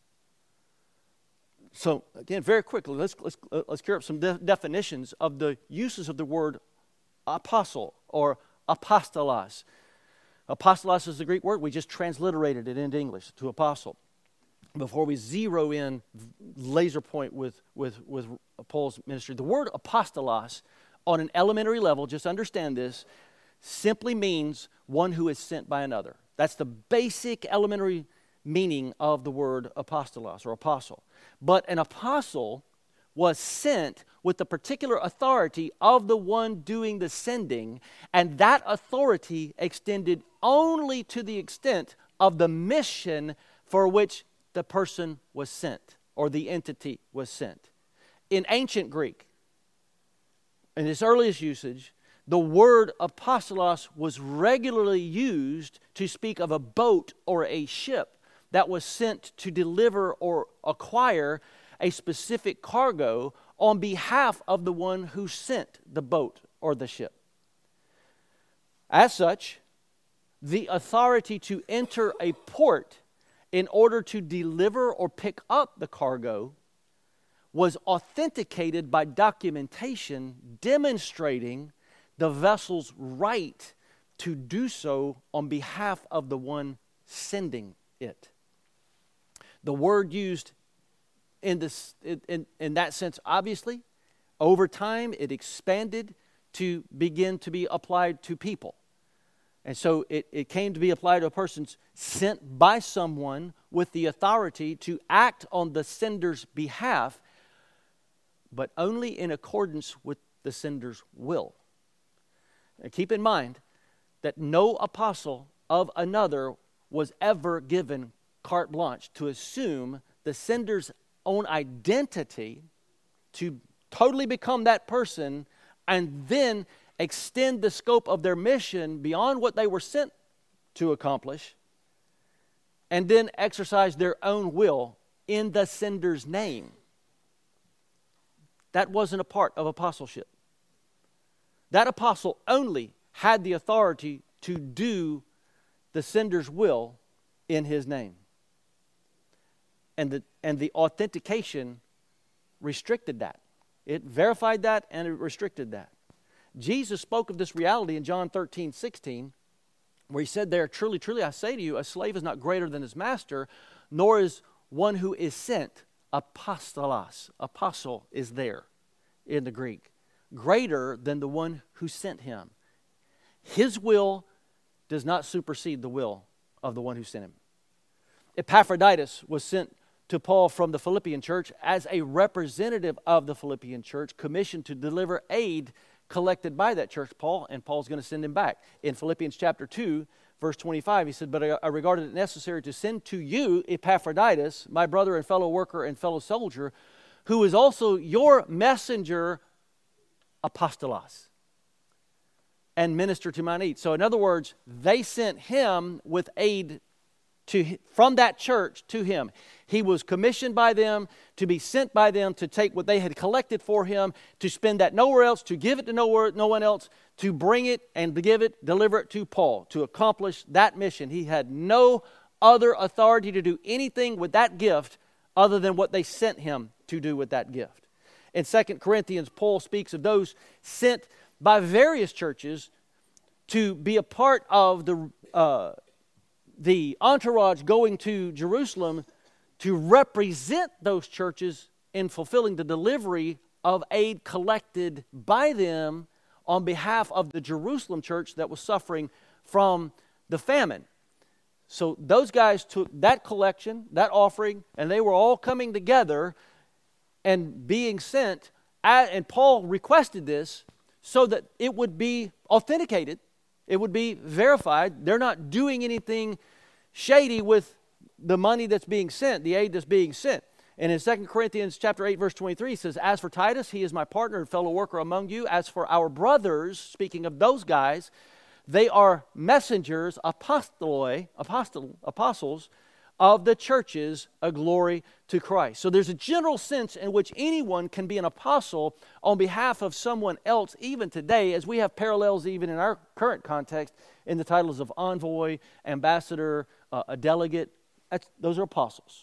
So again, very quickly, let's let's let's clear up some de- definitions of the uses of the word apostle or apostolos. Apostolos is the Greek word. We just transliterated it into English to apostle. Before we zero in laser point with, with, with Paul's ministry, the word apostolos on an elementary level, just understand this, simply means one who is sent by another. That's the basic elementary meaning of the word apostolos or apostle. But an apostle was sent with the particular authority of the one doing the sending, and that authority extended only to the extent of the mission for which the person was sent, or the entity was sent. In ancient Greek, in its earliest usage, the word apostolos was regularly used to speak of a boat or a ship that was sent to deliver or acquire a specific cargo on behalf of the one who sent the boat or the ship. As such, the authority to enter a port in order to deliver or pick up the cargo was authenticated by documentation demonstrating the vessel's right to do so on behalf of the one sending it. The word used in this in, in that sense, obviously, over time it expanded to begin to be applied to people. And so it, it came to be applied to a person sent by someone with the authority to act on the sender's behalf, but only in accordance with the sender's will. And keep in mind that no apostle of another was ever given carte blanche to assume the sender's own identity, to totally become that person, and then extend the scope of their mission beyond what they were sent to accomplish, and then exercise their own will in the sender's name. That wasn't a part of apostleship. That apostle only had the authority to do the sender's will in his name. And the, and the authentication restricted that. It verified that and it restricted that. Jesus spoke of this reality in John thirteen sixteen, where he said there, truly, truly, I say to you, a slave is not greater than his master, nor is one who is sent. Apostolos, apostle is there in the Greek. Greater than the one who sent him. His will does not supersede the will of the one who sent him. Epaphroditus was sent to Paul from the Philippian church as a representative of the Philippian church, commissioned to deliver aid collected by that church, Paul, and Paul's going to send him back. In Philippians chapter two, verse twenty-five, he said, "But I, I regarded it necessary to send to you Epaphroditus, my brother and fellow worker and fellow soldier, who is also your messenger, apostolos, and minister to my needs." So in other words, they sent him with aid to, from that church to him. He was commissioned by them to be sent by them to take what they had collected for him, to spend that nowhere else, to give it to nowhere, no one else, to bring it and to give it, deliver it to Paul, to accomplish that mission. He had no other authority to do anything with that gift other than what they sent him to do with that gift. In Second Corinthians, Paul speaks of those sent by various churches to be a part of the uh, the entourage going to Jerusalem to represent those churches in fulfilling the delivery of aid collected by them on behalf of the Jerusalem church that was suffering from the famine. So those guys took that collection, that offering, and they were all coming together and being sent. At, and Paul requested this so that it would be authenticated. It would be verified. They're not doing anything shady with the money that's being sent, the aid that's being sent. And in Second Corinthians chapter eight, verse twenty-three, it says, "As for Titus, he is my partner and fellow worker among you. As for our brothers," speaking of those guys, "they are messengers, apostoloi, apostle, apostles of the churches, a glory to Christ." So there's a general sense in which anyone can be an apostle on behalf of someone else, even today, as we have parallels even in our current context in the titles of envoy, ambassador, uh, a delegate. That's, those are apostles.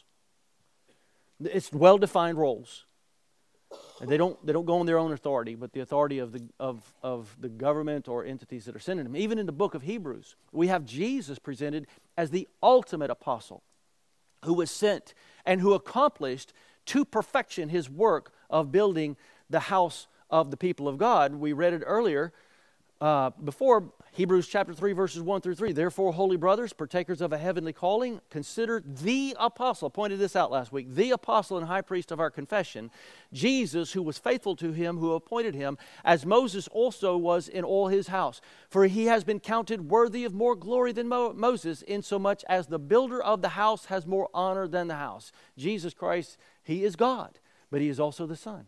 It's well-defined roles. And they don't they don't go on their own authority, but the authority of the of of the government or entities that are sending them. Even in the book of Hebrews, we have Jesus presented as the ultimate apostle, who was sent and who accomplished to perfection his work of building the house of the people of God. We read it earlier uh, before, Hebrews chapter three, verses one through three. "Therefore, holy brothers, partakers of a heavenly calling, consider the apostle," pointed this out last week, "the apostle and high priest of our confession, Jesus, who was faithful to him who appointed him, as Moses also was in all his house. For he has been counted worthy of more glory than Mo- Moses, insomuch as the builder of the house has more honor than the house." Jesus Christ, he is God, but he is also the Son.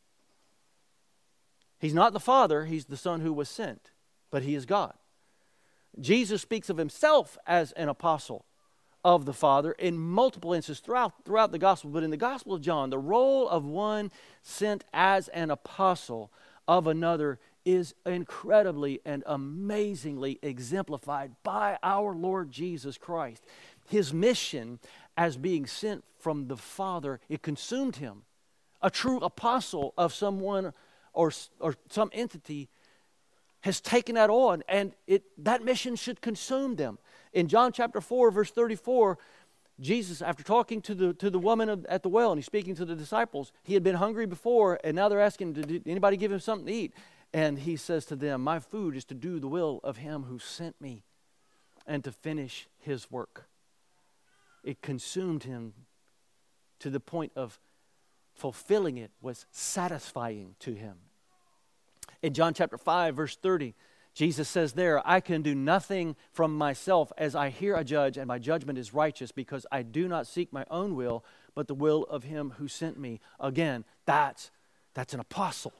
He's not the Father, he's the Son who was sent, but he is God. Jesus speaks of himself as an apostle of the Father in multiple instances throughout, throughout the gospel. But in the Gospel of John, the role of one sent as an apostle of another is incredibly and amazingly exemplified by our Lord Jesus Christ. His mission as being sent from the Father, it consumed him. A true apostle of someone or, or some entity has taken that on, and it that mission should consume them. In John chapter four, verse thirty-four, Jesus, after talking to the to the woman at the well, and he's speaking to the disciples, he had been hungry before, and now they're asking, did anybody give him something to eat? And he says to them, "My food is to do the will of him who sent me and to finish his work." It consumed him to the point of fulfilling it was satisfying to him. In John chapter five, verse thirty, Jesus says there, "I can do nothing from myself, as I hear a judge, and my judgment is righteous, because I do not seek my own will, but the will of him who sent me." Again, that's, that's an apostle.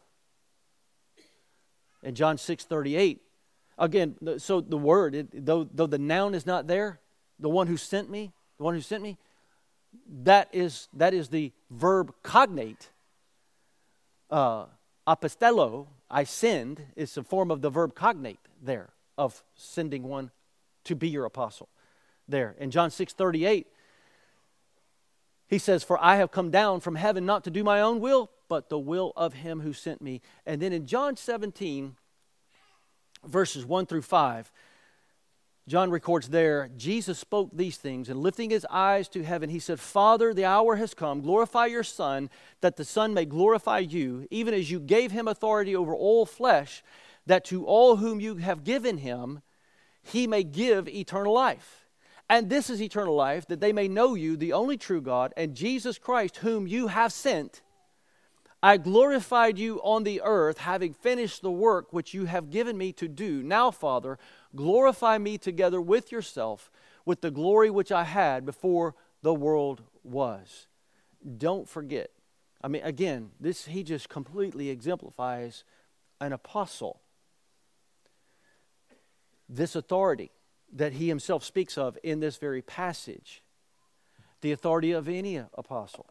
In John six thirty-eight, again, so the word, it, though, though the noun is not there, the one who sent me, the one who sent me, that is, that is the verb cognate. Uh, apostello, I send, is a form of the verb cognate there, of sending one to be your apostle. There, in John six thirty-eight, he says, "For I have come down from heaven not to do my own will, but the will of him who sent me." And then in John seventeen, verses one through five, John records there, Jesus spoke these things, and lifting his eyes to heaven, he said, "Father, the hour has come. Glorify your Son, that the Son may glorify you, even as you gave him authority over all flesh, that to all whom you have given him, he may give eternal life. And this is eternal life, that they may know you, the only true God, and Jesus Christ, whom you have sent. I glorified you on the earth, having finished the work which you have given me to do. Now, Father, glorify me together with yourself, with the glory which I had before the world was. Don't forget. I mean, again, this he just completely exemplifies an apostle. This authority that he himself speaks of in this very passage, the authority of any apostle,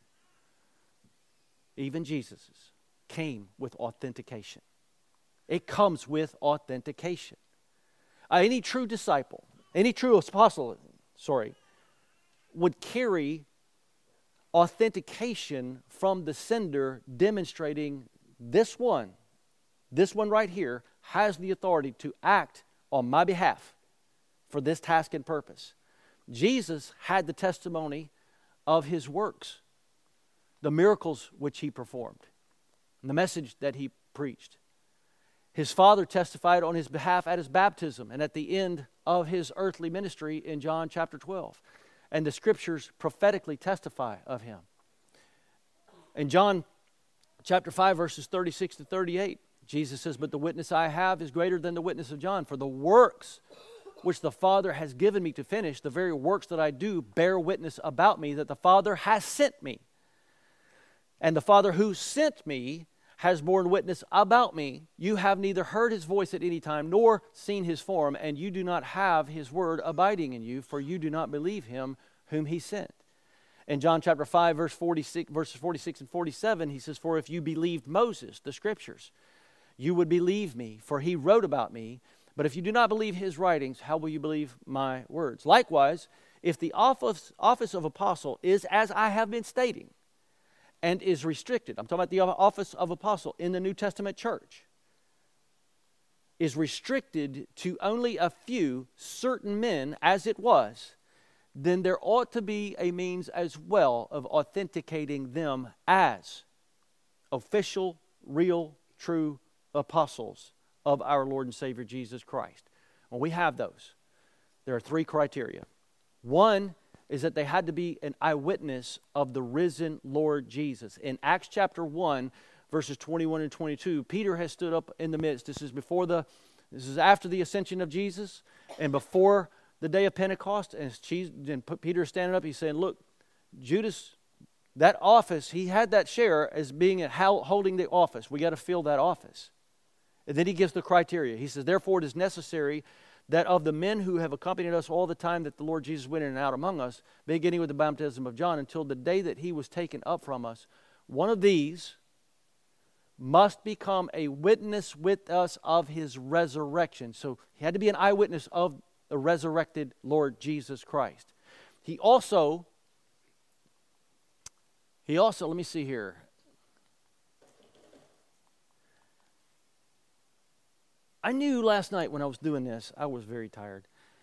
even Jesus's, came with authentication. It comes with authentication. Uh, any true disciple, any true apostle, sorry, would carry authentication from the sender demonstrating this one, this one right here, has the authority to act on my behalf for this task and purpose. Jesus had the testimony of his works, the miracles which he performed, and the message that he preached. His Father testified on his behalf at his baptism and at the end of his earthly ministry in John chapter twelve. And the Scriptures prophetically testify of him. In John chapter five, verses thirty-six to thirty-eight, Jesus says, "But the witness I have is greater than the witness of John, for the works which the Father has given me to finish, the very works that I do, bear witness about me that the Father has sent me. And the Father who sent me has borne witness about me. You have neither heard his voice at any time, nor seen his form, and you do not have his word abiding in you, for you do not believe him whom he sent." In John chapter five, verse forty-six, verses forty-six and forty-seven, he says, "For if you believed Moses, the Scriptures, you would believe me, for he wrote about me. But if you do not believe his writings, how will you believe my words? Likewise, if the office, office of apostle is as I have been stating, and is restricted," I'm talking about the office of apostle in the New Testament church, is restricted to only a few certain men as it was, then there ought to be a means as well of authenticating them as official, real, true apostles of our Lord and Savior Jesus Christ. Well, we have those. There are three criteria. One is that they had to be an eyewitness of the risen Lord Jesus. In Acts chapter one, verses twenty-one and twenty-two, Peter has stood up in the midst. This is before the, this is after the ascension of Jesus and before the day of Pentecost. And, and Peter is standing up, he's saying, "Look, Judas, that office, he had that share as being a, holding the office. We got to fill that office." And then he gives the criteria. He says, "Therefore it is necessary that of the men who have accompanied us all the time that the Lord Jesus went in and out among us, beginning with the baptism of John until the day that he was taken up from us, one of these must become a witness with us of his resurrection." So he had to be an eyewitness of the resurrected Lord Jesus Christ. He also, he also, let me see here. I knew last night when I was doing this, I was very tired.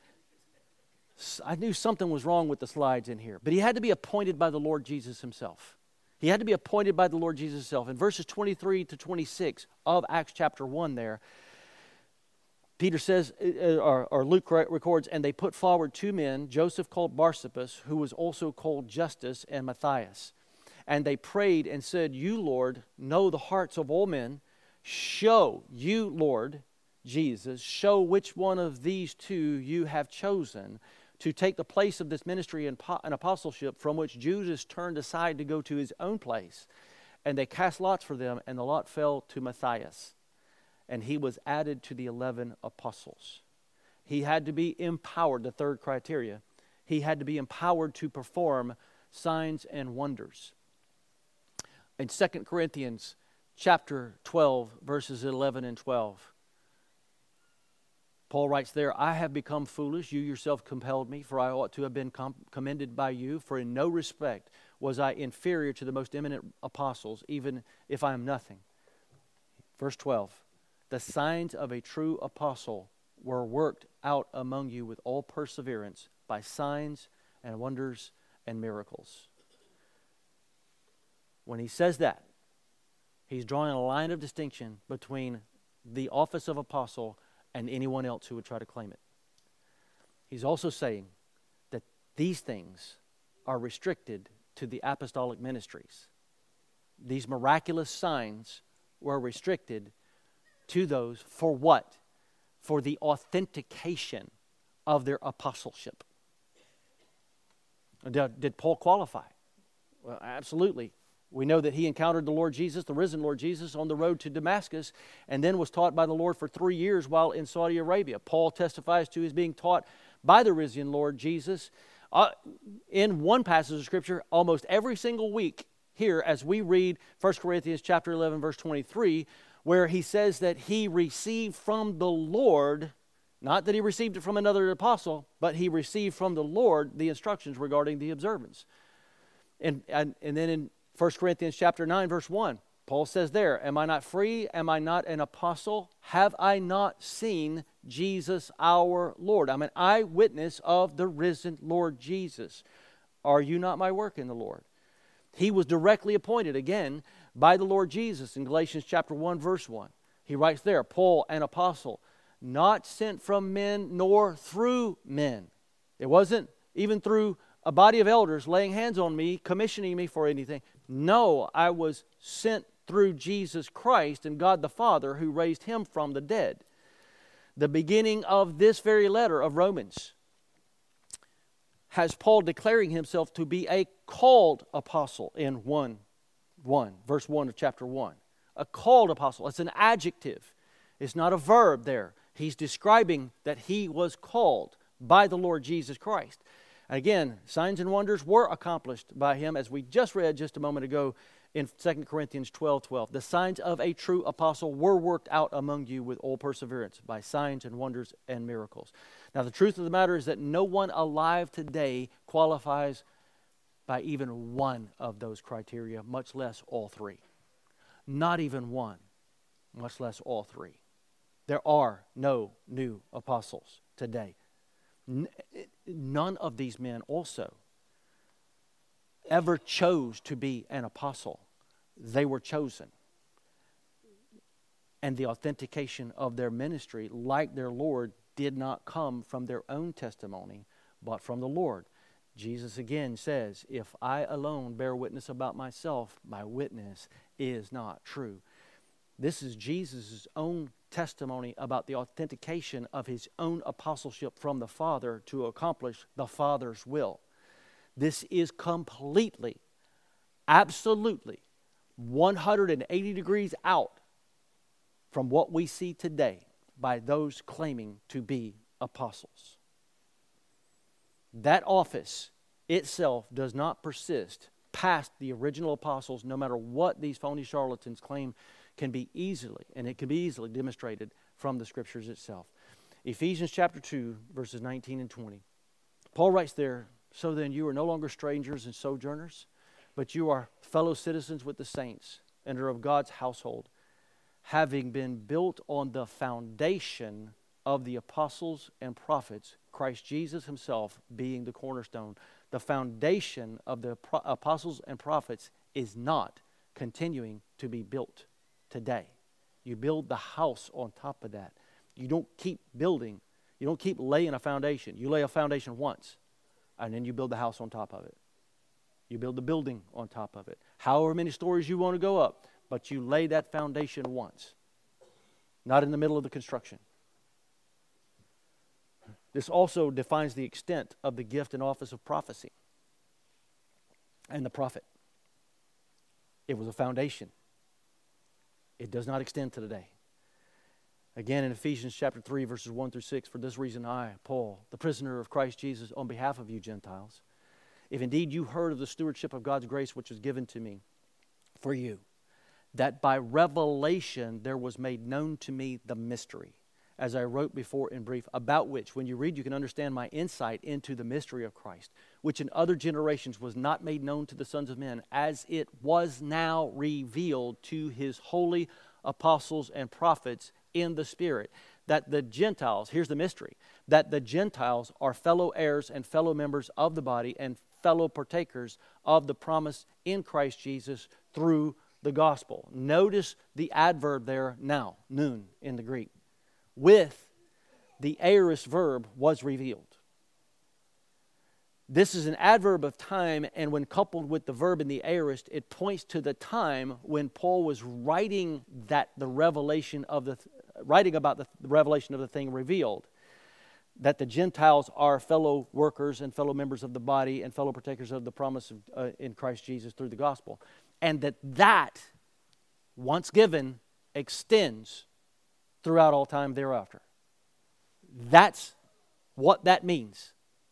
I knew something was wrong with the slides in here. But he had to be appointed by the Lord Jesus himself. He had to be appointed by the Lord Jesus himself. In verses twenty-three to twenty-six of Acts chapter one there, Peter says, or, or Luke records, "And they put forward two men, Joseph called Barsabas, who was also called Justus, and Matthias. And they prayed and said, 'You, Lord, know the hearts of all men. Show, you, Lord Jesus, show which one of these two you have chosen to take the place of this ministry and apostleship from which Judas turned aside to go to his own place.' And they cast lots for them, and the lot fell to Matthias. And he was added to the eleven apostles." He had to be empowered, the third criteria. He had to be empowered to perform signs and wonders. In Second Corinthians chapter twelve, verses eleven and twelve, Paul writes there, "I have become foolish, you yourself compelled me, for I ought to have been com- commended by you, for in no respect was I inferior to the most eminent apostles, even if I am nothing." Verse twelve, "The signs of a true apostle were worked out among you with all perseverance by signs and wonders and miracles." When he says that, he's drawing a line of distinction between the office of apostle and anyone else who would try to claim it. He's also saying that these things are restricted to the apostolic ministries. these miraculous signs were restricted to those for what? For the authentication of their apostleship. Did, did Paul qualify? Well, absolutely. We know that he encountered the Lord Jesus, the risen Lord Jesus, on the road to Damascus, and then was taught by the Lord for three years while in Saudi Arabia. Paul testifies to his being taught by the risen Lord Jesus uh, in one passage of Scripture almost every single week here as we read First Corinthians chapter eleven, verse twenty-three, where he says that he received from the Lord, not that he received it from another apostle, but he received from the Lord the instructions regarding the observance. And, and, and then in First Corinthians chapter nine, verse one, Paul says there, am I not free? Am I not an apostle? Have I not seen Jesus our Lord? I'm an eyewitness of the risen Lord Jesus. Are you not my work in the Lord? He was directly appointed, again, by the Lord Jesus in Galatians chapter one, verse one. He writes there, Paul, an apostle, not sent from men nor through men. It wasn't even through a body of elders laying hands on me, commissioning me for anything. No, I was sent through Jesus Christ and God the Father who raised him from the dead. The beginning of this very letter of Romans has Paul declaring himself to be a called apostle in one, one, verse one of chapter one. A called apostle. It's an adjective. It's not a verb there. He's describing that he was called by the Lord Jesus Christ. Again, signs and wonders were accomplished by him, as we just read just a moment ago in Second Corinthians twelve twelve. The signs of a true apostle were worked out among you with all perseverance by signs and wonders and miracles. Now, the truth of the matter is that no one alive today qualifies by even one of those criteria, much less all three. Not even one, much less all three. There are no new apostles today. None of these men also ever chose to be an apostle. They were chosen. And the authentication of their ministry, like their Lord, did not come from their own testimony, but from the Lord. Jesus again says, if I alone bear witness about myself, my witness is not true. This is Jesus' own testimony about the authentication of his own apostleship from the Father to accomplish the Father's will. This is completely, absolutely, one hundred eighty degrees out from what we see today by those claiming to be apostles. That office itself does not persist past the original apostles, no matter what these phony charlatans claim can be easily, and it can be easily demonstrated from the Scriptures itself. Ephesians chapter two, verses nineteen and twenty. Paul writes there, so then you are no longer strangers and sojourners, but you are fellow citizens with the saints and are of God's household, having been built on the foundation of the apostles and prophets, Christ Jesus himself being the cornerstone. The foundation of the pro- apostles and prophets is not continuing to be built today. You build the house on top of that. You don't keep building. You don't keep laying a foundation. You lay a foundation once, and then you build the house on top of it. You build the building on top of it. However many stories you want to go up, but you lay that foundation once, not in the middle of the construction. This also defines the extent of the gift and office of prophecy and the prophet. It was a foundation. It does not extend to today. Again, in Ephesians chapter three, verses one through six, for this reason I, Paul, the prisoner of Christ Jesus, on behalf of you Gentiles, if indeed you heard of the stewardship of God's grace which was given to me for you, that by revelation there was made known to me the mystery, as I wrote before in brief, about which, when you read, you can understand my insight into the mystery of Christ, which in other generations was not made known to the sons of men, as it was now revealed to his holy apostles and prophets in the Spirit, that the Gentiles, here's the mystery, that the Gentiles are fellow heirs and fellow members of the body and fellow partakers of the promise in Christ Jesus through the gospel. Notice the adverb there, now, noon in the Greek. With the aorist verb was revealed. This is an adverb of time, and when coupled with the verb in the aorist, it points to the time when Paul was writing that the revelation of the writing about the revelation of the thing revealed, that the Gentiles are fellow workers and fellow members of the body and fellow partakers of the promise of, uh, in Christ Jesus through the gospel, and that that, once given, extends throughout all time thereafter. That's what that means.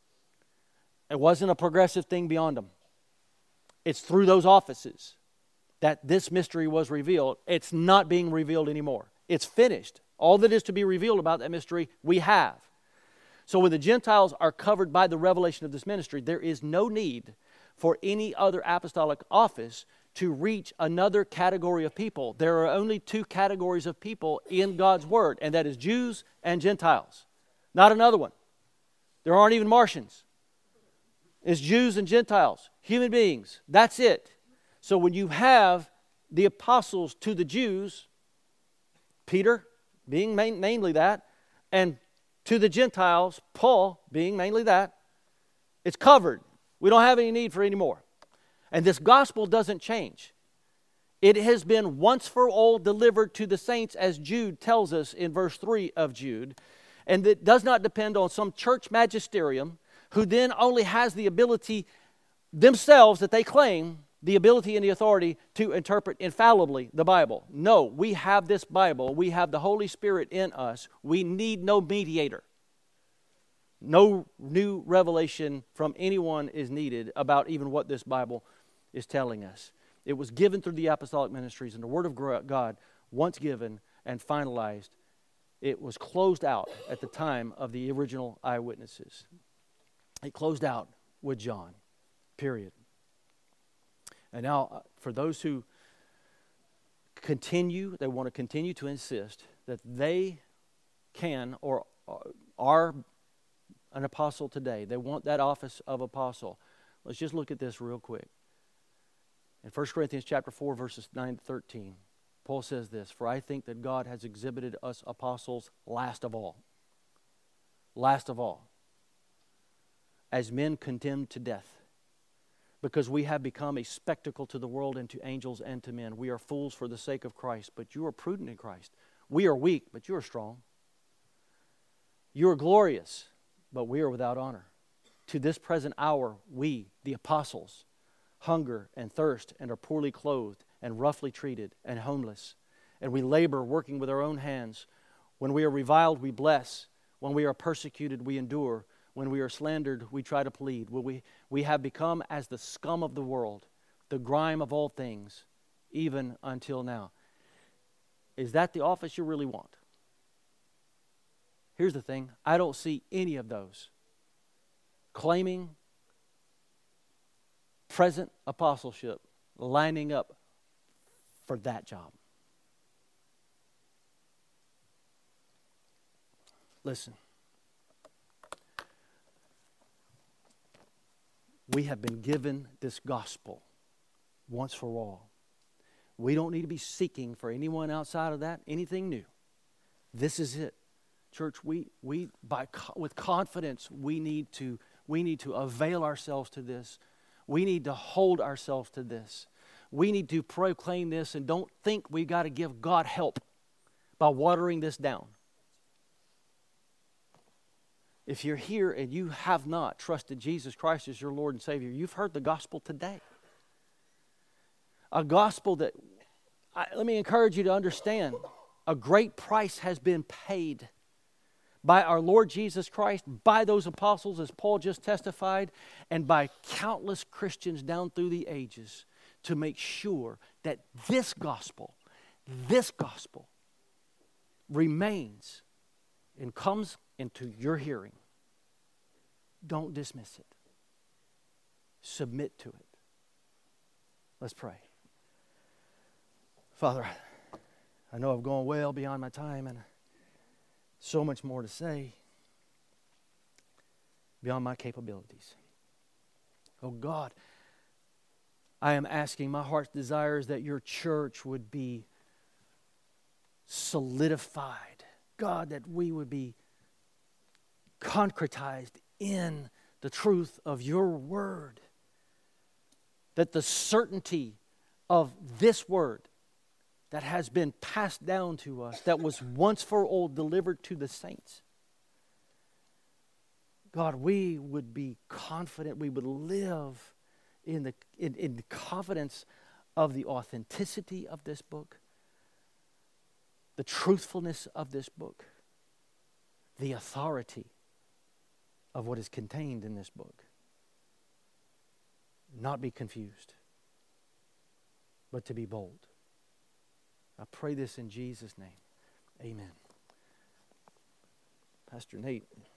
It wasn't a progressive thing beyond them. It's through those offices that this mystery was revealed. It's not being revealed anymore. It's finished. All that is to be revealed about that mystery, we have. So when the Gentiles are covered by the revelation of this ministry, there is no need for any other apostolic office to reach another category of people. There are only two categories of people in God's Word, and that is Jews and Gentiles. Not another one. There aren't even Martians. It's Jews and Gentiles, human beings. That's it. So when you have the apostles to the Jews, Peter being main, mainly that, and to the Gentiles, Paul being mainly that, it's covered. We don't have any need for any more. And this gospel doesn't change. It has been once for all delivered to the saints, as Jude tells us in verse three of Jude. And it does not depend on some church magisterium who then only has the ability themselves that they claim, the ability and the authority to interpret infallibly the Bible. No, we have this Bible. We have the Holy Spirit in us. We need no mediator. No new revelation from anyone is needed about even what this Bible is telling us. It was given through the apostolic ministries, and the Word of God, once given and finalized, it was closed out at the time of the original eyewitnesses. It closed out with John, period. And now, for those who continue, they want to continue to insist that they can or are an apostle today. They want that office of apostle. Let's just look at this real quick. In First Corinthians chapter four, verses nine to thirteen, Paul says this, "For I think that God has exhibited us apostles last of all, last of all, as men condemned to death, because we have become a spectacle to the world and to angels and to men. We are fools for the sake of Christ, but you are prudent in Christ. We are weak, but you are strong. You are glorious, but we are without honor. To this present hour, we, the apostles, hunger and thirst and are poorly clothed and roughly treated and homeless. And we labor working with our own hands. When we are reviled, we bless. When we are persecuted, we endure. When we are slandered, we try to plead. When we, we have become as the scum of the world, the grime of all things, even until now." Is that the office you really want? Here's the thing. I don't see any of those claiming present apostleship lining up for that job. Listen. We have been given this gospel once for all. We don't need to be seeking for anyone outside of that, anything new. This is it. Church, we we by with confidence we need to we need to avail ourselves to this. We need to hold ourselves to this. We need to proclaim this, and don't think we've got to give God help by watering this down. If you're here and you have not trusted Jesus Christ as your Lord and Savior, you've heard the gospel today. A gospel that, I, let me encourage you to understand, a great price has been paid by our Lord Jesus Christ, by those apostles, as Paul just testified, and by countless Christians down through the ages to make sure that this gospel, this gospel remains and comes into your hearing. Don't dismiss it. Submit to it. Let's pray. Father, I know I've gone well beyond my time and so much more to say beyond my capabilities. Oh God, I am asking, my heart's desire is that your church would be solidified. God, that we would be concretized in the truth of your word. That the certainty of this word that has been passed down to us, that was once for all delivered to the saints, God, we would be confident, we would live in the in, in the confidence of the authenticity of this book, the truthfulness of this book, the authority of what is contained in this book. Not be confused, but to be bold. I pray this in Jesus' name. Amen. Pastor Nate.